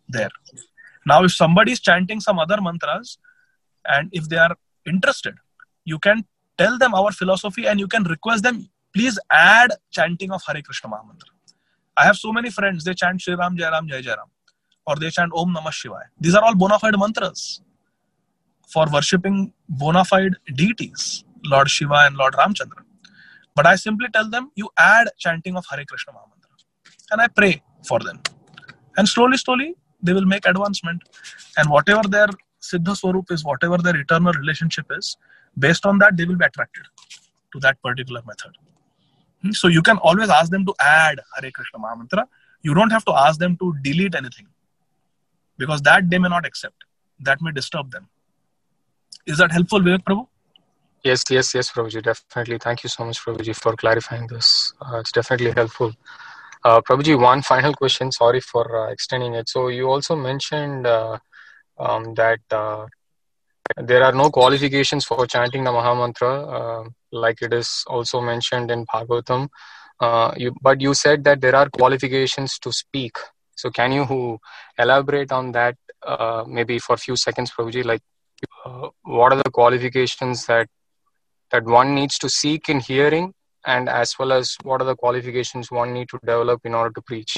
S2: there. Now, if somebody is chanting some other mantras, and if they are interested, you can tell them our philosophy and you can request them, please add chanting of Hare Krishna Mahamantra. I have so many friends, they chant Shri Ram, Jai Ram, Jai Jai Ram, or they chant Om Namah Shivaya. These are all bona fide mantras for worshipping bona fide deities, Lord Shiva and Lord Ramchandra. But I simply tell them, you add chanting of Hare Krishna Mahamantra. And I pray for them. And slowly, they will make advancement. And whatever their Siddha Swarup is, whatever their eternal relationship is, based on that, they will be attracted to that particular method. So you can always ask them to add Hare Krishna Mahamantra. You don't have to ask them to delete anything, because that they may not accept. That may disturb them. Is that helpful, Vivek Prabhu?
S7: Yes, Prabhuji, definitely. Thank you so much, Prabhuji, for clarifying this. It's definitely helpful. Prabhuji, one final question. Sorry for extending it. So you also mentioned that there are no qualifications for chanting the Mahamantra, like it is also mentioned in Bhagavatam. But you said that there are qualifications to speak. So can you elaborate on that maybe for a few seconds, Prabhuji? Like, what are the qualifications that one needs to seek in hearing, and as well as what are the qualifications one need to develop in order to preach?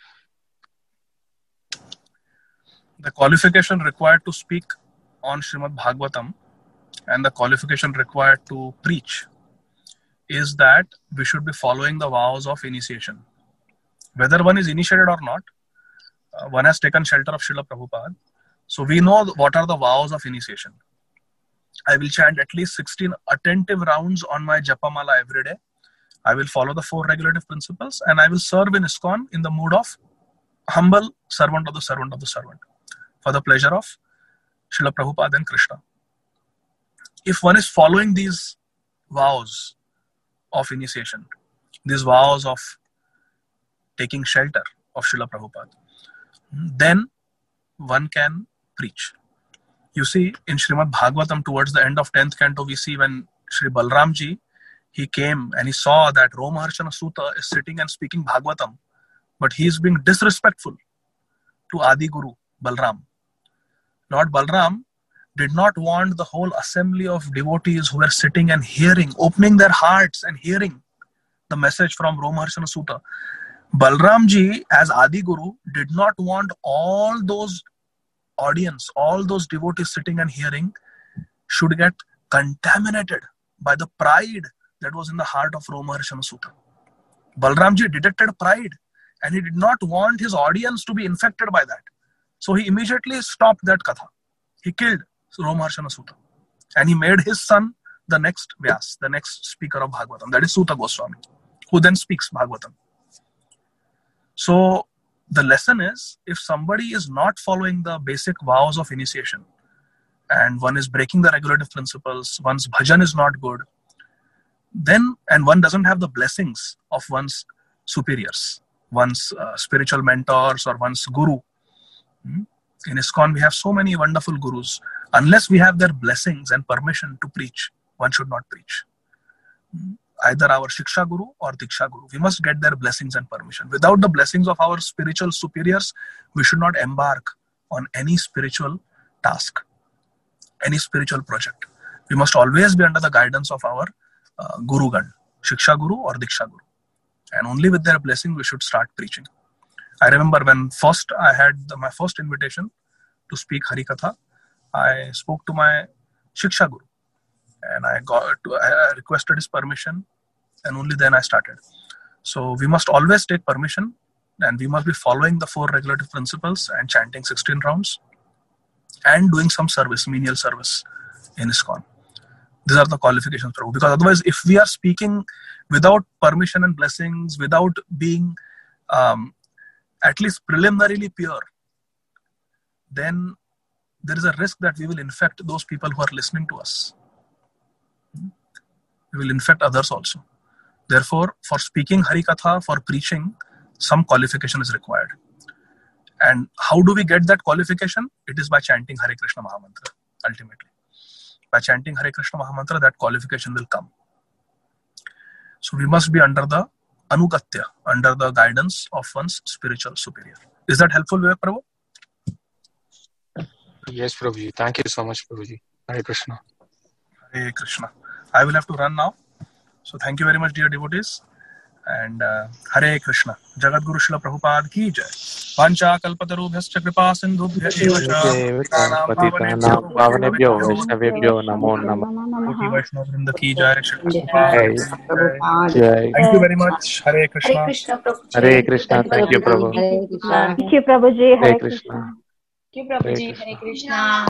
S2: The qualification required to speak on Srimad Bhagavatam and the qualification required to preach is that we should be following the vows of initiation. Whether one is initiated or not, one has taken shelter of Srila Prabhupada. So we know what are the vows of initiation. I will chant at least 16 attentive rounds on my Japamala every day. I will follow the 4 regulative principles, and I will serve in ISKCON in the mood of humble servant of the servant of the servant, for the pleasure of Srila Prabhupada and Krishna. If one is following these vows of initiation, these vows of taking shelter of Srila Prabhupada, then one can preach. You see, in Srimad Bhagavatam, towards the end of 10th canto, we see when Sri Balramji, he came and he saw that Romaharshana Sutta is sitting and speaking Bhagavatam, but he is being disrespectful to Adi Guru, Balram. Lord Balram did not want the whole assembly of devotees who were sitting and hearing, opening their hearts and hearing the message from Romaharshana Sutta. Balramji, as Adi Guru, did not want all those audience, all those devotees sitting and hearing should get contaminated by the pride that was in the heart of Romaharshana Sutta. Balramji detected pride and he did not want his audience to be infected by that. So he immediately stopped that katha. He killed Romaharshana Sutta and he made his son the next Vyas, the next speaker of Bhagavatam, that is Sutta Goswami, who then speaks Bhagavatam. So the lesson is, if somebody is not following the basic vows of initiation and one is breaking the regulative principles, one's bhajan is not good, then, and one doesn't have the blessings of one's superiors, one's spiritual mentors or one's guru. In ISKCON, we have so many wonderful gurus. Unless we have their blessings and permission to preach, one should not preach. Either our Shiksha Guru or Diksha Guru. We must get their blessings and permission. Without the blessings of our spiritual superiors, we should not embark on any spiritual task, any spiritual project. We must always be under the guidance of our Gurugan, Shiksha Guru or Diksha Guru. And only with their blessing we should start preaching. I remember when first I had my first invitation to speak Harikatha, I spoke to my Shiksha Guru. And I requested his permission, and only then I started. So we must always take permission, and we must be following the 4 regulative principles and chanting 16 rounds and doing some service, menial service in ISKCON. These are the qualifications, Prabhu. Because otherwise, if we are speaking without permission and blessings, without being at least preliminarily pure, then there is a risk that we will infect those people who are listening to us. We will infect others also. Therefore, for speaking Harikatha, for preaching, some qualification is required. And how do we get that qualification? It is by chanting Hare Krishna Mahamantra, ultimately. By chanting Hare Krishna Mahamantra, that qualification will come. So we must be under the Anugatya, under the guidance of one's spiritual superior. Is that helpful, Vivek Prabhu?
S7: Yes, Prabhuji. Thank you so much, Prabhuji. Hare Krishna.
S2: Hare Krishna. I will have to run now. So thank you very much, dear devotees. And Hare Krishna. Jagat Guru Srila Prabhupada ki jai. Vancha kalpatarubhyascha kripa sindhubhya eva cha
S8: पतितानां पावनेभ्यो वैष्णवेभ्यो नमो नमः
S2: Koti Vaishnava Vrinda ki jai. Srila Prabhupada ki jai.
S8: जय
S2: Thank you very much. Hare Krishna.
S1: Hare Krishna, Prabhuji.
S8: Hare Krishna thank you Prabhu
S9: Hare Krishna.
S10: Thank you, Prabhuji.
S8: Hare
S10: Hare
S8: Krishna
S4: Thank you, Prabhuji. Hare Krishna.